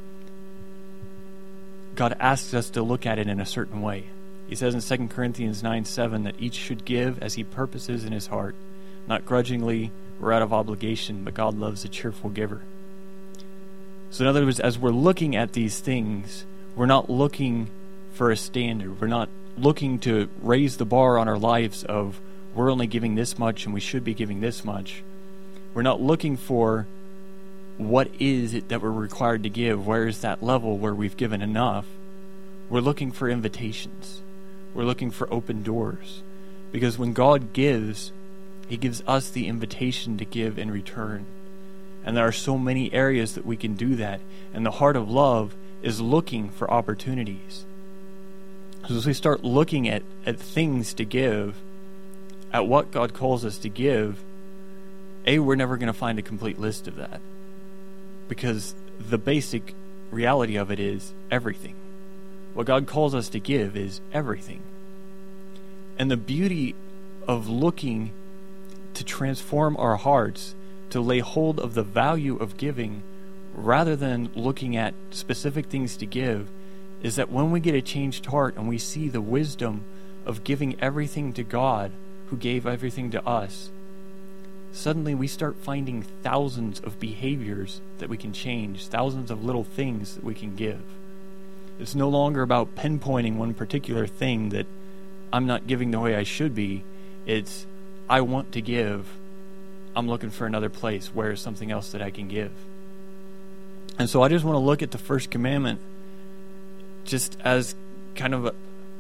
God asks us to look at it in a certain way. He says in Second Corinthians nine seven that each should give as he purposes in his heart, not grudgingly or out of obligation, but God loves a cheerful giver. So in other words, as we're looking at these things, we're not looking for a standard. We're not looking to raise the bar on our lives of we're only giving this much and we should be giving this much. We're not looking for what is it that we're required to give. Where is that level where we've given enough? We're looking for invitations. We're looking for open doors. Because when God gives, He gives us the invitation to give in return. And there are so many areas that we can do that. And the heart of love is looking for opportunities. So as we start looking at, at things to give, at what God calls us to give, A, we're never going to find a complete list of that. Because the basic reality of it is everything. What God calls us to give is everything. And the beauty of looking to transform our hearts, to lay hold of the value of giving, rather than looking at specific things to give, is that when we get a changed heart and we see the wisdom of giving everything to God, who gave everything to us, suddenly we start finding thousands of behaviors that we can change, thousands of little things that we can give. It's no longer about pinpointing one particular thing that I'm not giving the way I should be. It's, I want to give. I'm looking for another place. Where is something else that I can give? And so I just want to look at the first commandment just as kind of a,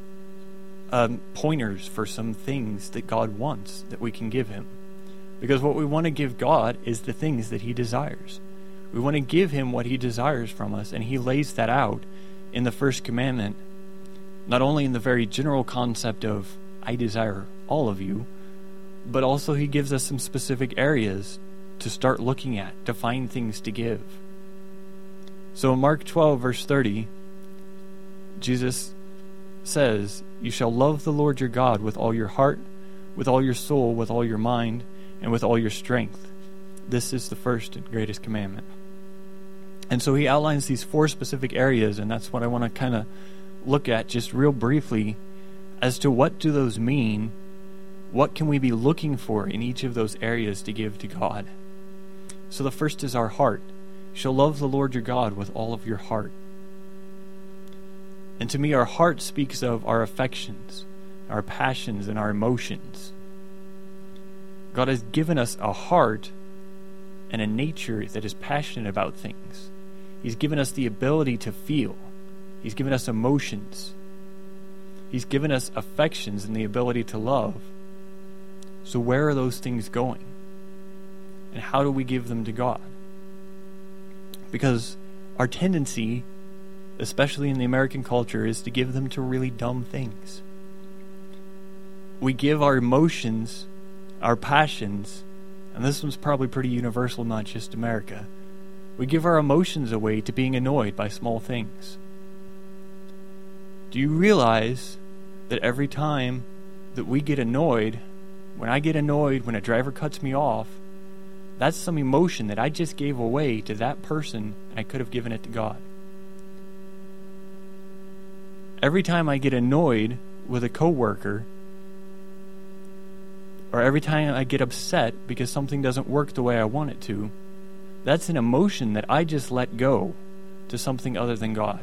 um, pointers for some things that God wants that we can give Him. Because what we want to give God is the things that He desires. We want to give Him what He desires from us, and He lays that out in the first commandment, not only in the very general concept of, I desire all of you, but also He gives us some specific areas to start looking at, to find things to give. So in Mark twelve, verse thirty, Jesus says, you shall love the Lord your God with all your heart, with all your soul, with all your mind, and with all your strength. This is the first and greatest commandment. And so He outlines these four specific areas, and that's what I want to kind of look at just real briefly as to what do those mean. What can we be looking for in each of those areas to give to God? So the first is our heart. You shall love the Lord your God with all of your heart. And to me, our heart speaks of our affections, our passions, and our emotions. God has given us a heart and a nature that is passionate about things. He's given us the ability to feel. He's given us emotions. He's given us affections and the ability to love. So where are those things going? And how do we give them to God? Because our tendency, especially in the American culture, is to give them to really dumb things. We give our emotions, our passions, and this one's probably pretty universal, not just America. We give our emotions away to being annoyed by small things. Do you realize that every time that we get annoyed, when I get annoyed, when a driver cuts me off, that's some emotion that I just gave away to that person, and I could have given it to God. Every time I get annoyed with a coworker, or every time I get upset because something doesn't work the way I want it to, that's an emotion that I just let go to something other than God.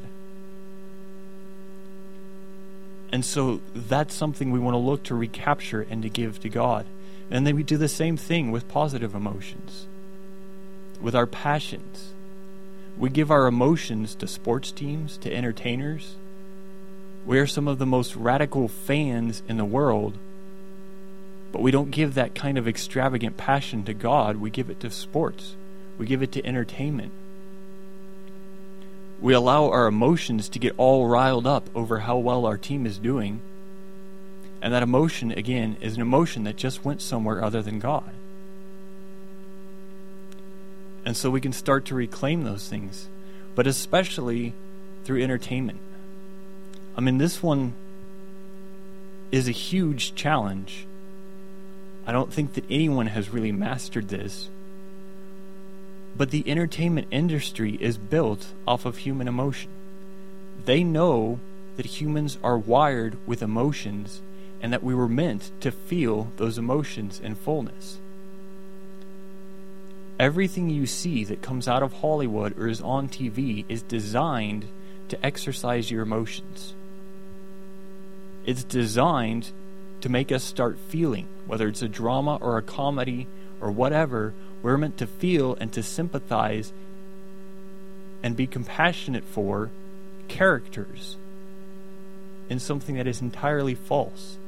And so that's something we want to look to recapture and to give to God. And then we do the same thing with positive emotions, with our passions. We give our emotions to sports teams, to entertainers. We are some of the most radical fans in the world, but we don't give that kind of extravagant passion to God. We give it to sports. We give it to entertainment. We allow our emotions to get all riled up over how well our team is doing. And that emotion, again, is an emotion that just went somewhere other than God. And so we can start to reclaim those things, but especially through entertainment. I mean, this one is a huge challenge. I don't think that anyone has really mastered this. But the entertainment industry is built off of human emotion. They know that humans are wired with emotions and that we were meant to feel those emotions in fullness. Everything you see that comes out of Hollywood or is on T V is designed to exercise your emotions. It's designed to make us start feeling, whether it's a drama or a comedy or whatever. We're meant to feel and to sympathize and be compassionate for characters in something that is entirely false.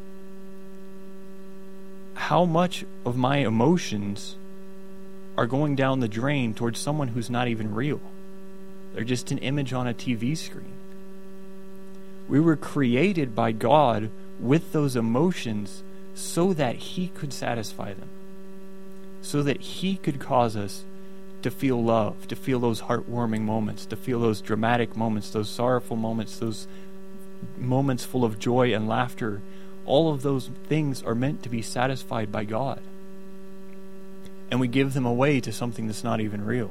How much of my emotions are going down the drain towards someone who's not even real? They're just an image on a T V screen. We were created by God with those emotions so that He could satisfy them, so that He could cause us to feel love, to feel those heartwarming moments, to feel those dramatic moments, those sorrowful moments, those moments full of joy and laughter. All of those things are meant to be satisfied by God. And we give them away to something that's not even real.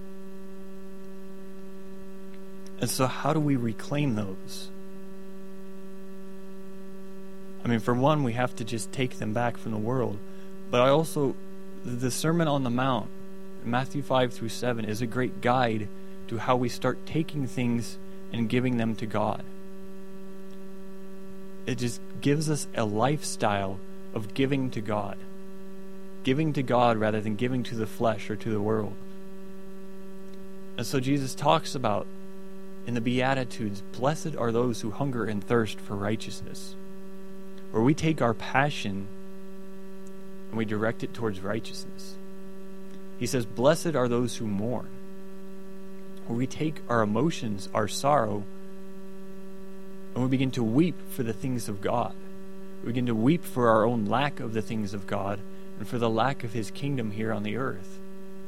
And so how do we reclaim those? I mean, for one, we have to just take them back from the world. But I also, the Sermon on the Mount, Matthew five through seven, is a great guide to how we start taking things and giving them to God. It just gives us a lifestyle of giving to God. Giving to God rather than giving to the flesh or to the world. And so Jesus talks about in the Beatitudes, blessed are those who hunger and thirst for righteousness. Where we take our passion and we direct it towards righteousness. He says, blessed are those who mourn. Where we take our emotions, our sorrow, and we begin to weep for the things of God. We begin to weep for our own lack of the things of God and for the lack of His kingdom here on the earth.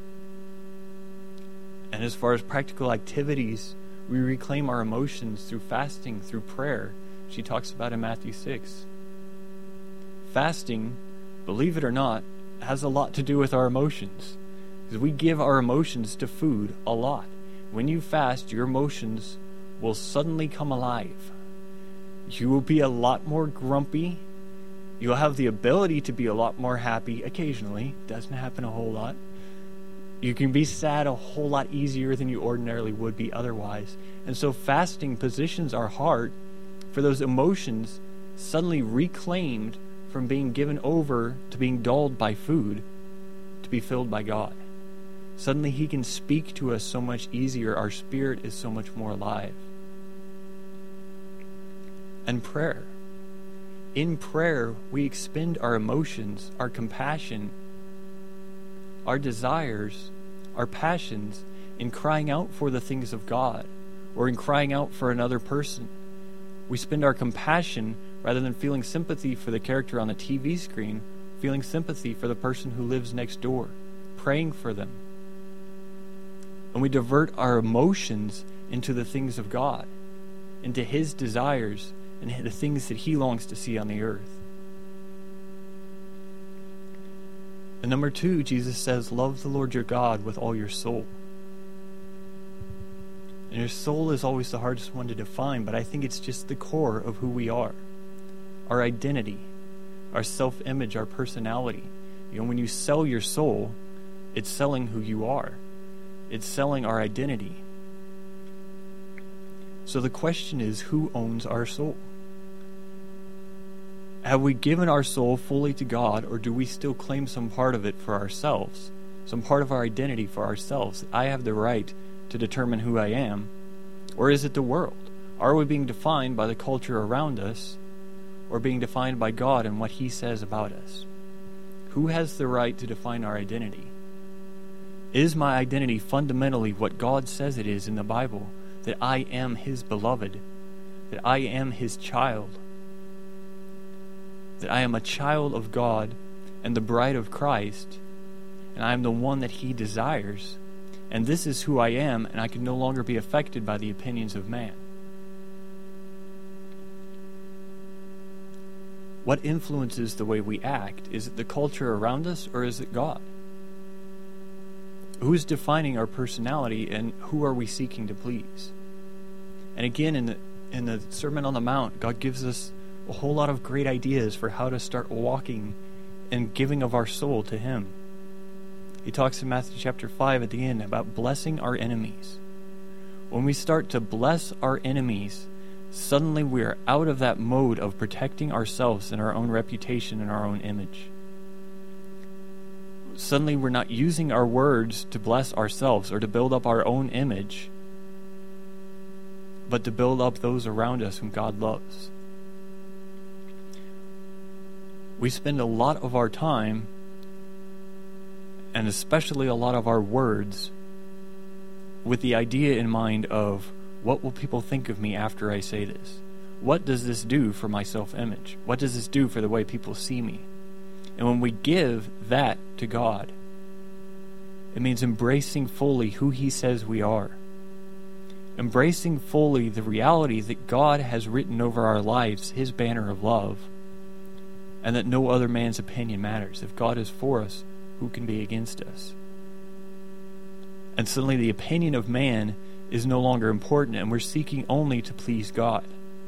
And as far as practical activities, we reclaim our emotions through fasting, through prayer. She talks about in Matthew six. Fasting, believe it or not, has a lot to do with our emotions. Because we give our emotions to food a lot. When you fast, your emotions will suddenly come alive. You will be a lot more grumpy. You'll have the ability to be a lot more happy occasionally. Doesn't happen a whole lot. You can be sad a whole lot easier than you ordinarily would be otherwise. And so fasting positions our heart for those emotions suddenly reclaimed from being given over to being dulled by food to be filled by God. Suddenly He can speak to us so much easier. Our spirit is so much more alive. and prayer. In prayer, we expend our emotions, our compassion, our desires, our passions in crying out for the things of God or in crying out for another person. We spend our compassion rather than feeling sympathy for the character on the T V screen, feeling sympathy for the person who lives next door, praying for them. And we divert our emotions into the things of God, into His desires and the things that He longs to see on the earth. And number two, Jesus says, love the Lord your God with all your soul. And your soul is always the hardest one to define, but I think it's just the core of who we are. Our identity, our self-image, our personality. You know, when you sell your soul, it's selling who you are. It's selling our identity. So the question is, who owns our soul? Have we given our soul fully to God, or do we still claim some part of it for ourselves? Some part of our identity for ourselves? I have the right to determine who I am. Or is it the world? Are we being defined by the culture around us, or being defined by God and what He says about us? Who has the right to define our identity? Is my identity fundamentally what God says it is in the Bible? That I am His beloved, that I am His child, that I am a child of God and the bride of Christ, and I am the one that He desires, and this is who I am, and I can no longer be affected by the opinions of man. What influences the way we act? Is it the culture around us, or is it God? Who's defining our personality, and who are we seeking to please? And again, in the in the Sermon on the Mount, God gives us a whole lot of great ideas for how to start walking and giving of our soul to Him. He talks in Matthew chapter five at the end about blessing our enemies. When we start to bless our enemies, suddenly we are out of that mode of protecting ourselves and our own reputation and our own image. Suddenly we're not using our words to bless ourselves or to build up our own image, but to build up those around us whom God loves. We spend a lot of our time, and especially a lot of our words, with the idea in mind of, what will people think of me after I say this? What does this do for my self-image? What does this do for the way people see me? And when we give that to God, it means embracing fully who He says we are. Embracing fully the reality that God has written over our lives His banner of love, and that no other man's opinion matters. If God is for us, who can be against us? And suddenly the opinion of man is no longer important, and we're seeking only to please God.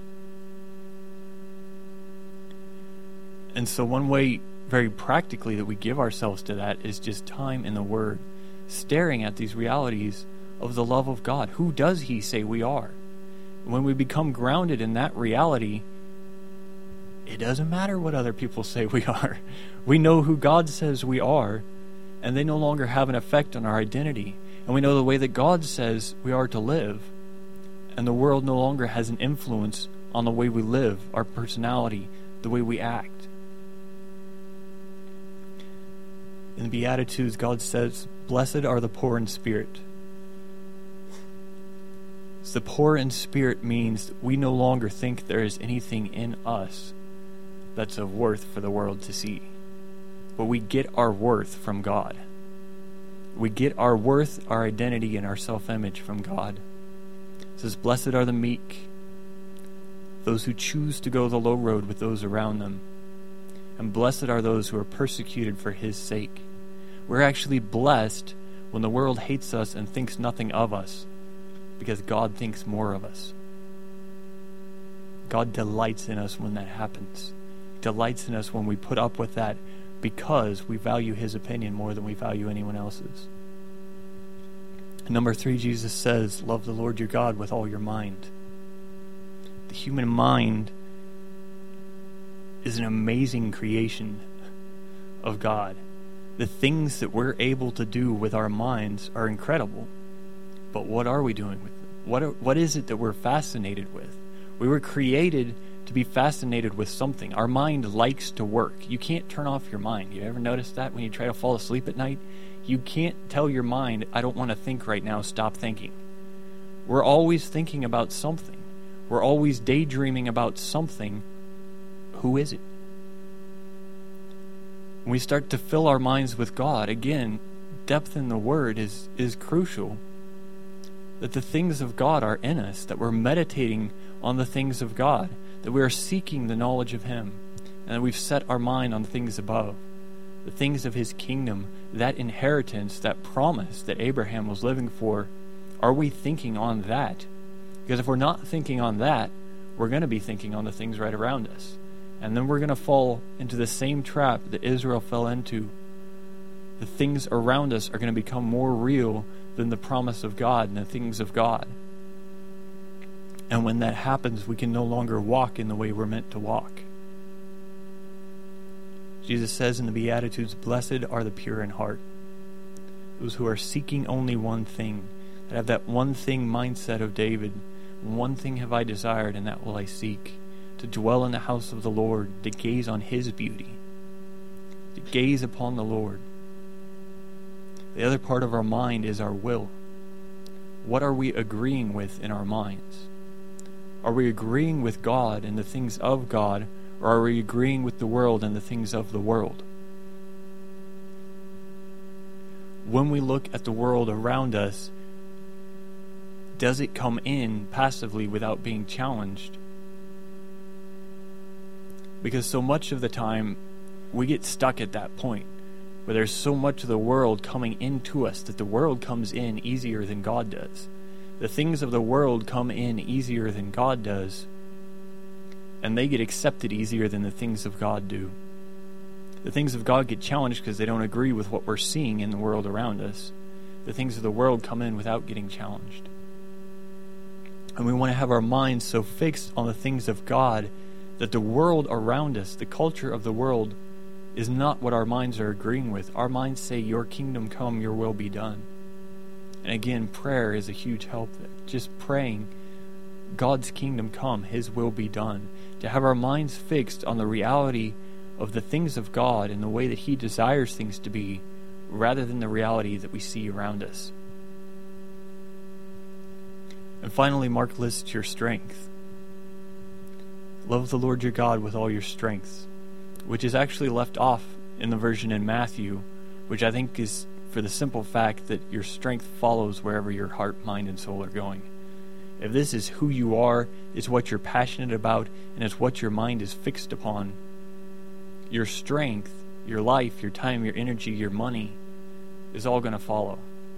And so one way, very practically, that we give ourselves to that is just time in the Word, staring at these realities of the love of God. Who does He say we are? When we become grounded in that reality, it doesn't matter what other people say we are. We know who God says we are, and they no longer have an effect on our identity. And we know the way that God says we are to live, and the world no longer has an influence on the way we live, our personality, the way we act. In the Beatitudes, God says, "Blessed are the poor in spirit." So the poor in spirit means that we no longer think there is anything in us that's of worth for the world to see. But we get our worth from God. We get our worth, our identity, and our self-image from God. It says, "Blessed are the meek, those who choose to go the low road with those around them. And blessed are those who are persecuted for His sake." We're actually blessed when the world hates us and thinks nothing of us, because God thinks more of us. God delights in us when that happens. He delights in us when we put up with that, because we value His opinion more than we value anyone else's. And number three, Jesus says, love the Lord your God with all your mind. The human mind is an amazing creation of God. The things that we're able to do with our minds are incredible. But what are we doing with them? What are, what is it that we're fascinated with? We were created to be fascinated with something. Our mind likes to work. You can't turn off your mind. You ever notice that when you try to fall asleep at night? You can't tell your mind, I don't want to think right now, stop thinking. We're always thinking about something. We're always daydreaming about something. Who is it? When we start to fill our minds with God, again, depth in the Word is, is crucial. That the things of God are in us, that we're meditating on the things of God, that we are seeking the knowledge of Him, and that we've set our mind on the things above, the things of His kingdom, that inheritance, that promise that Abraham was living for. Are we thinking on that? Because if we're not thinking on that, we're going to be thinking on the things right around us. And then we're going to fall into the same trap that Israel fell into. The things around us are going to become more real than the promise of God and the things of God. And when that happens, we can no longer walk in the way we're meant to walk. Jesus says in the Beatitudes, "Blessed are the pure in heart," those who are seeking only one thing, that have that one thing mindset of David. One thing have I desired, and that will I seek, to dwell in the house of the Lord, to gaze on His beauty, to gaze upon the Lord. The other part of our mind is our will. What are we agreeing with in our minds? Are we agreeing with God and the things of God, or are we agreeing with the world and the things of the world? When we look at the world around us, does it come in passively without being challenged? Because so much of the time, we get stuck at that point, where there's so much of the world coming into us that the world comes in easier than God does. The things of the world come in easier than God does, and they get accepted easier than the things of God do. The things of God get challenged because they don't agree with what we're seeing in the world around us. The things of the world come in without getting challenged. And we want to have our minds so fixed on the things of God that the world around us, the culture of the world, is not what our minds are agreeing with. Our minds say, your kingdom come, your will be done. And again, prayer is a huge help there. Just praying, God's kingdom come, His will be done. To have our minds fixed on the reality of the things of God and the way that He desires things to be, rather than the reality that we see around us. And finally, Mark lists your strength. Love the Lord your God with all your strength, which is actually left off in the version in Matthew, which I think is for the simple fact that your strength follows wherever your heart, mind, and soul are going. If this is who you are, is what you're passionate about, and is what your mind is fixed upon, your strength, your life, your time, your energy, your money is all going to follow.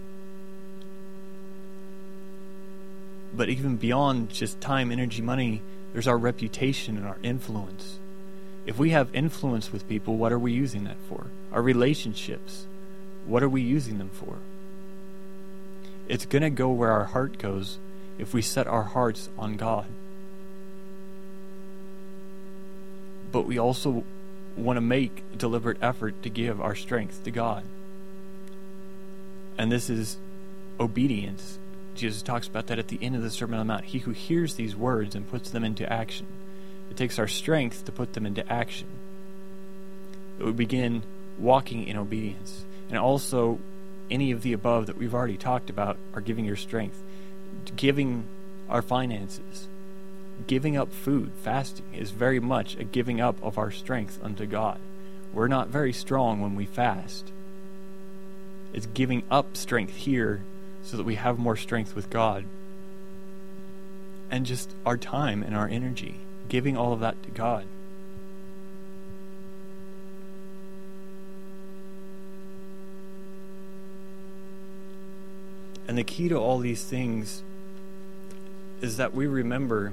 But even beyond just time, energy, money, there's our reputation and our influence. If we have influence with people, what are we using that for? Our relationships, what are we using them for? It's going to go where our heart goes if we set our hearts on God. But we also want to make a deliberate effort to give our strength to God. And this is obedience. Jesus talks about that at the end of the Sermon on the Mount. He who hears these words and puts them into action. It takes our strength to put them into action. That we begin walking in obedience. And also, any of the above that we've already talked about are giving your strength. Giving our finances. Giving up food, fasting, is very much a giving up of our strength unto God. We're not very strong when we fast. It's giving up strength here so that we have more strength with God. And just our time and our energy, giving all of that to God. And the key to all these things is that we remember,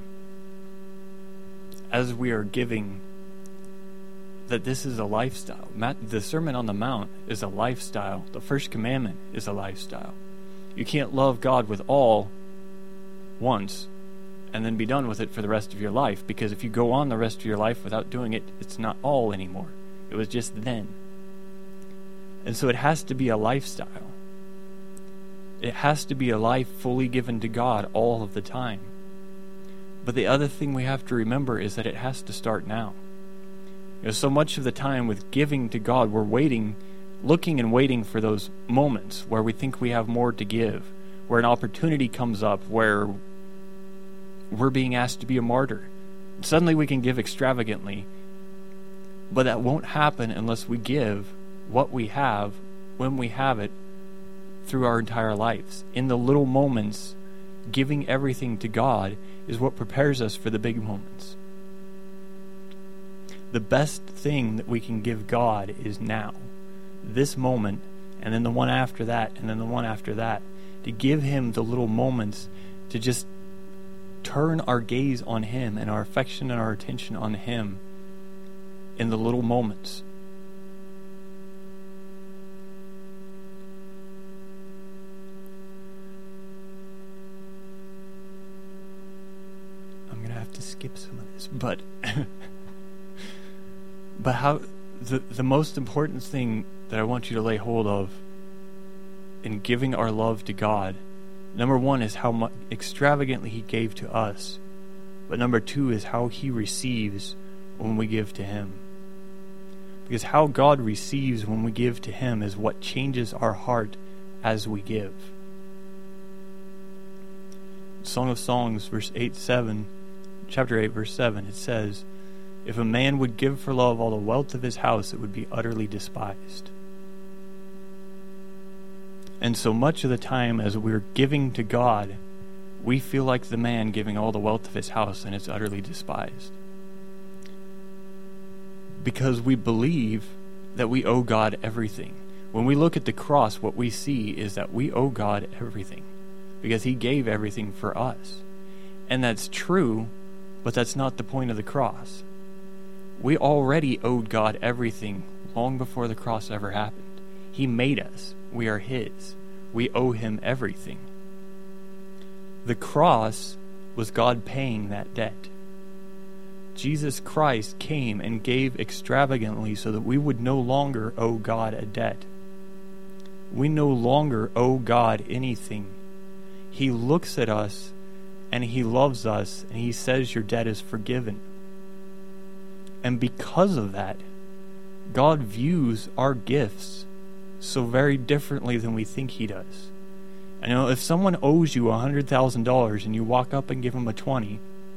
as we are giving, that this is a lifestyle. The Sermon on the Mount is a lifestyle. The first commandment is a lifestyle. You can't love God with all once and then be done with it for the rest of your life, because if you go on the rest of your life without doing it, it's not all anymore. It was just then. And so it has to be a lifestyle. It has to be a life fully given to God all of the time. But the other thing we have to remember is that it has to start now. You know, so much of the time with giving to God, we're waiting, looking and waiting for those moments where we think we have more to give, where an opportunity comes up, where we're being asked to be a martyr. Suddenly we can give extravagantly, but that won't happen unless we give what we have, when we have it, through our entire lives. In the little moments, giving everything to God is what prepares us for the big moments. The best thing that we can give God is now. This moment, and then the one after that, and then the one after that. To give Him the little moments, to just turn our gaze on Him and our affection and our attention on Him in the little moments. I'm going to have to skip some of this, but but how the the most important thing that I want you to lay hold of in giving our love to God, number one is how much extravagantly He gave to us, but number two is how He receives when we give to Him. Because how God receives when we give to Him is what changes our heart as we give. Song of Songs, verse eight, seven, chapter eight, verse seven, it says, "If a man would give for love all the wealth of his house, it would be utterly despised." And so much of the time as we're giving to God, we feel like the man giving all the wealth of his house, and it's utterly despised. Because we believe that we owe God everything. When we look at the cross, what we see is that we owe God everything, because He gave everything for us. And that's true, but that's not the point of the cross. We already owed God everything long before the cross ever happened. He made us. We are His. We owe Him everything. The cross was God paying that debt. Jesus Christ came and gave extravagantly so that we would no longer owe God a debt. We no longer owe God anything. He looks at us and He loves us and He says your debt is forgiven. And because of that, God views our gifts so very differently than we think He does. I know if someone owes you one hundred thousand dollars and you walk up and give them a twenty,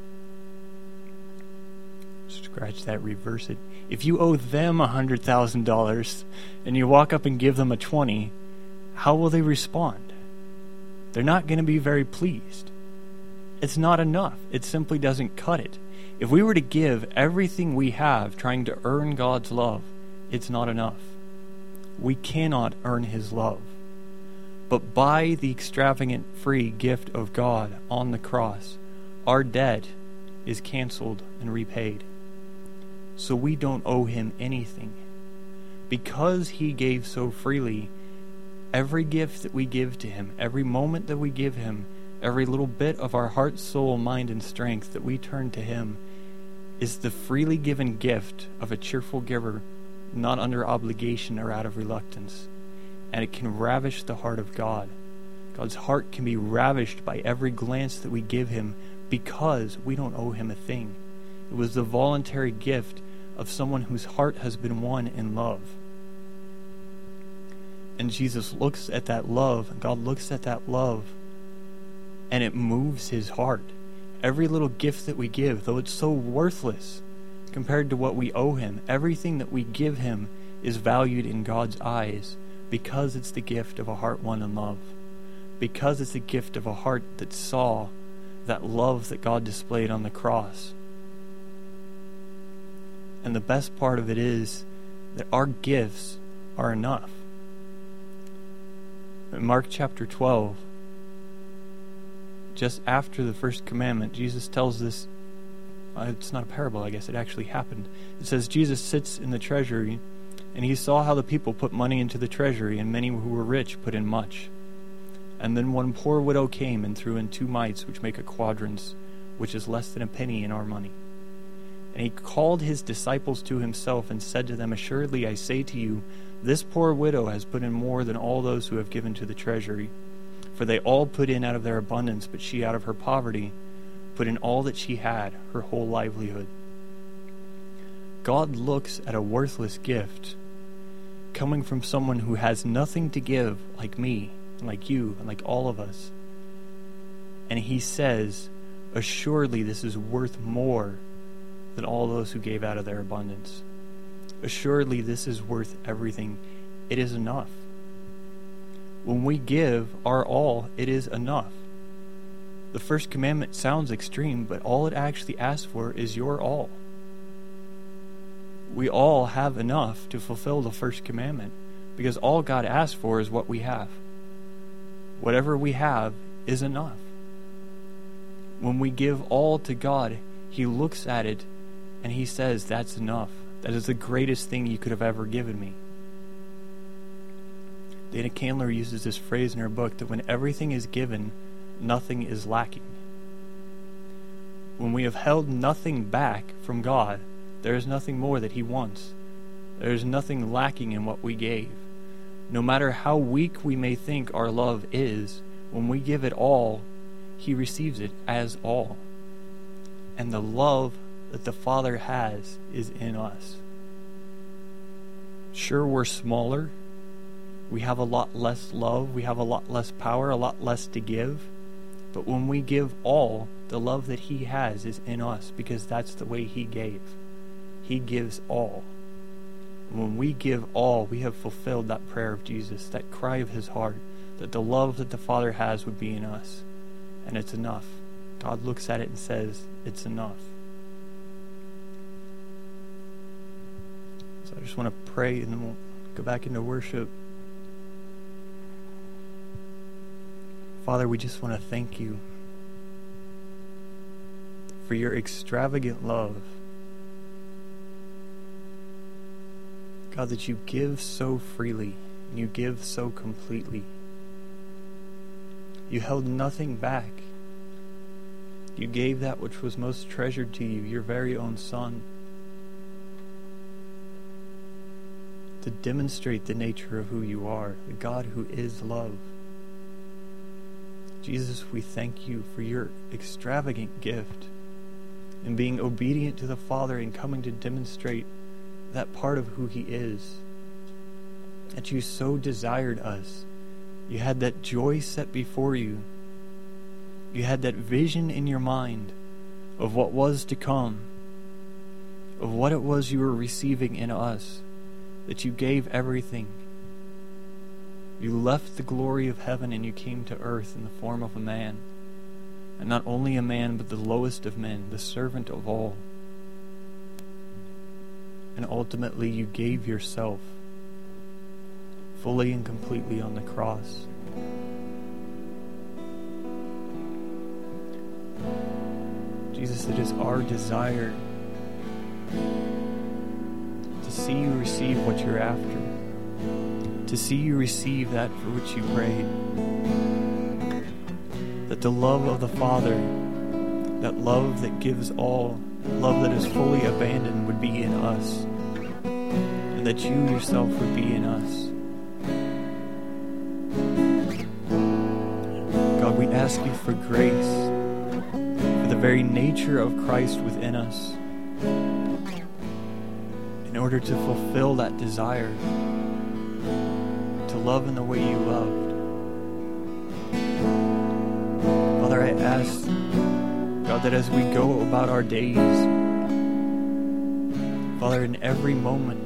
scratch that, reverse it. If you owe them one hundred thousand dollars and you walk up and give them a twenty, how will they respond? They're not going to be very pleased. It's not enough. It simply doesn't cut it. If we were to give everything we have trying to earn God's love, it's not enough. We cannot earn His love. But by the extravagant free gift of God on the cross, our debt is canceled and repaid. So we don't owe Him anything. Because He gave so freely, every gift that we give to Him, every moment that we give Him, every little bit of our heart, soul, mind, and strength that we turn to Him is the freely given gift of a cheerful giver, not under obligation or out of reluctance. And it can ravish the heart of God. God's heart can be ravished by every glance that we give Him because we don't owe Him a thing. It was the voluntary gift of someone whose heart has been won in love. And Jesus looks at that love, and God looks at that love, and it moves His heart. Every little gift that we give, though it's so worthless compared to what we owe Him, everything that we give Him is valued in God's eyes because it's the gift of a heart won in love. Because it's the gift of a heart that saw that love that God displayed on the cross. And the best part of it is that our gifts are enough. In Mark chapter twelve, just after the first commandment, Jesus tells this, uh, it's not a parable, I guess it actually happened. It says, Jesus sits in the treasury, and He saw how the people put money into the treasury, and many who were rich put in much. And then one poor widow came and threw in two mites, which make a quadrans, which is less than a penny in our money. And He called His disciples to Himself and said to them, Assuredly I say to you, this poor widow has put in more than all those who have given to the treasury. For they all put in out of their abundance, but she out of her poverty put in all that she had, her whole livelihood. God looks at a worthless gift coming from someone who has nothing to give, like me, and like you, and like all of us. And he says, assuredly this is worth more than all those who gave out of their abundance. Assuredly this is worth everything. It is enough. When we give our all, it is enough. The first commandment sounds extreme, but all it actually asks for is your all. We all have enough to fulfill the first commandment, because all God asks for is what we have. Whatever we have is enough. When we give all to God, he looks at it and he says, that's enough. That is the greatest thing you could have ever given me. Dana Candler uses this phrase in her book that when everything is given, nothing is lacking. When we have held nothing back from God, there is nothing more that he wants. There is nothing lacking in what we gave. No matter how weak we may think our love is, when we give it all, he receives it as all. And the love that the Father has is in us. Sure, we're smaller. We have a lot less love. We have a lot less power, a lot less to give. But when we give all, the love that he has is in us, because that's the way he gave. He gives all. When we give all, we have fulfilled that prayer of Jesus, that cry of his heart, that the love that the Father has would be in us. And it's enough. God looks at it and says, it's enough. So I just want to pray, and then we'll go back into worship. Father, we just want to thank you for your extravagant love. God, that you give so freely, and you give so completely. You held nothing back. You gave that which was most treasured to you, your very own Son, to demonstrate the nature of who you are, the God who is love. Jesus, we thank you for your extravagant gift in being obedient to the Father and coming to demonstrate that part of who he is. That you so desired us. You had that joy set before you. You had that vision in your mind of what was to come, of what it was you were receiving in us, that you gave everything. You left the glory of heaven and you came to earth in the form of a man. And not only a man, but the lowest of men, the servant of all. And ultimately you gave yourself fully and completely on the cross. Jesus, it is our desire to see you receive what you're after, to see you receive that for which you prayed, that the love of the Father, that love that gives all, love that is fully abandoned would be in us, and that you yourself would be in us. God, we ask you for grace, for the very nature of Christ within us, in order to fulfill that desire to love in the way you loved. Father, I ask, God, that as we go about our days, Father, in every moment,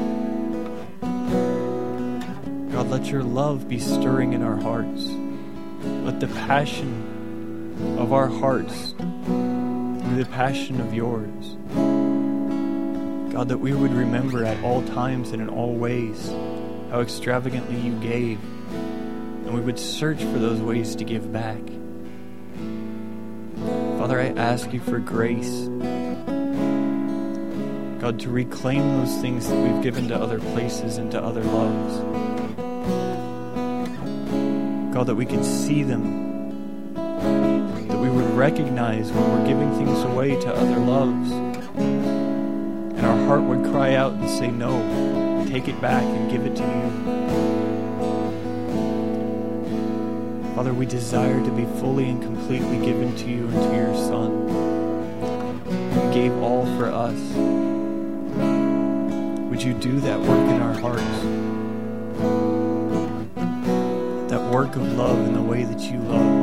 God, let your love be stirring in our hearts. Let the passion of our hearts be the passion of yours. God, that we would remember at all times and in all ways how extravagantly you gave, and we would search for those ways to give back. Father, I ask you for grace, God, to reclaim those things that we've given to other places and to other loves. God, that we can see them, that we would recognize when we're giving things away to other loves, and our heart would cry out and say no, and take it back and give it to you. Father, we desire to be fully and completely given to you and to your Son, who gave all for us. Would you do that work in our hearts? That work of love in the way that you love.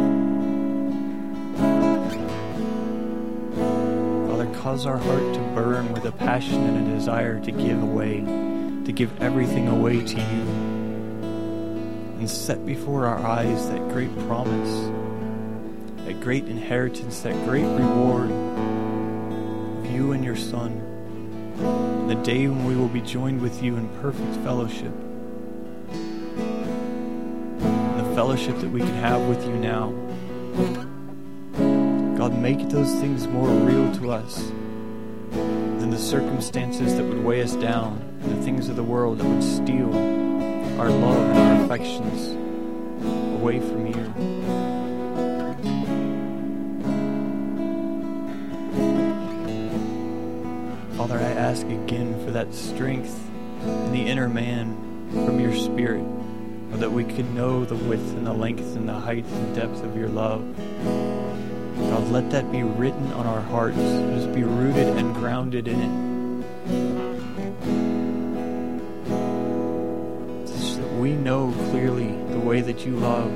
Father, cause our heart to burn with a passion and a desire to give away, to give everything away to you, and set before our eyes that great promise, that great inheritance, that great reward of you and your Son, the day when we will be joined with you in perfect fellowship, the fellowship that we can have with you now. God, make those things more real to us than the circumstances that would weigh us down, and the things of the world that would steal our love and our affections away from you. Father, I ask again for that strength in the inner man from your Spirit, so that we could know the width and the length and the height and depth of your love. God, let that be written on our hearts. Let us be rooted and grounded in it, so that we know clearly the way that you love,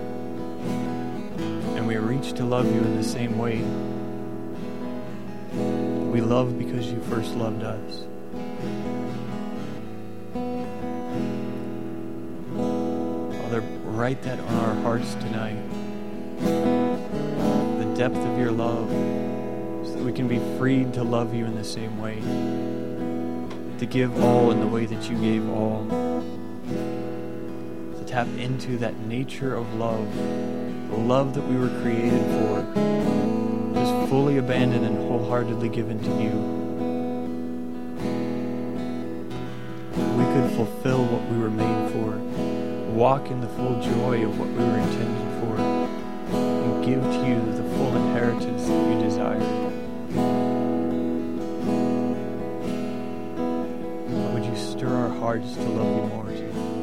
and we reach to love you in the same way. We love because you first loved us. Father, write that on our hearts tonight. The depth of your love, so that we can be freed to love you in the same way. To give all in the way that you gave all. To tap into that nature of love. The love that we were created for. Just fully abandoned and wholeheartedly given to you. We could fulfill what we were made for, walk in the full joy of what we were intended for, and give to you the full inheritance that you desire. Would you stir our hearts to love you more too?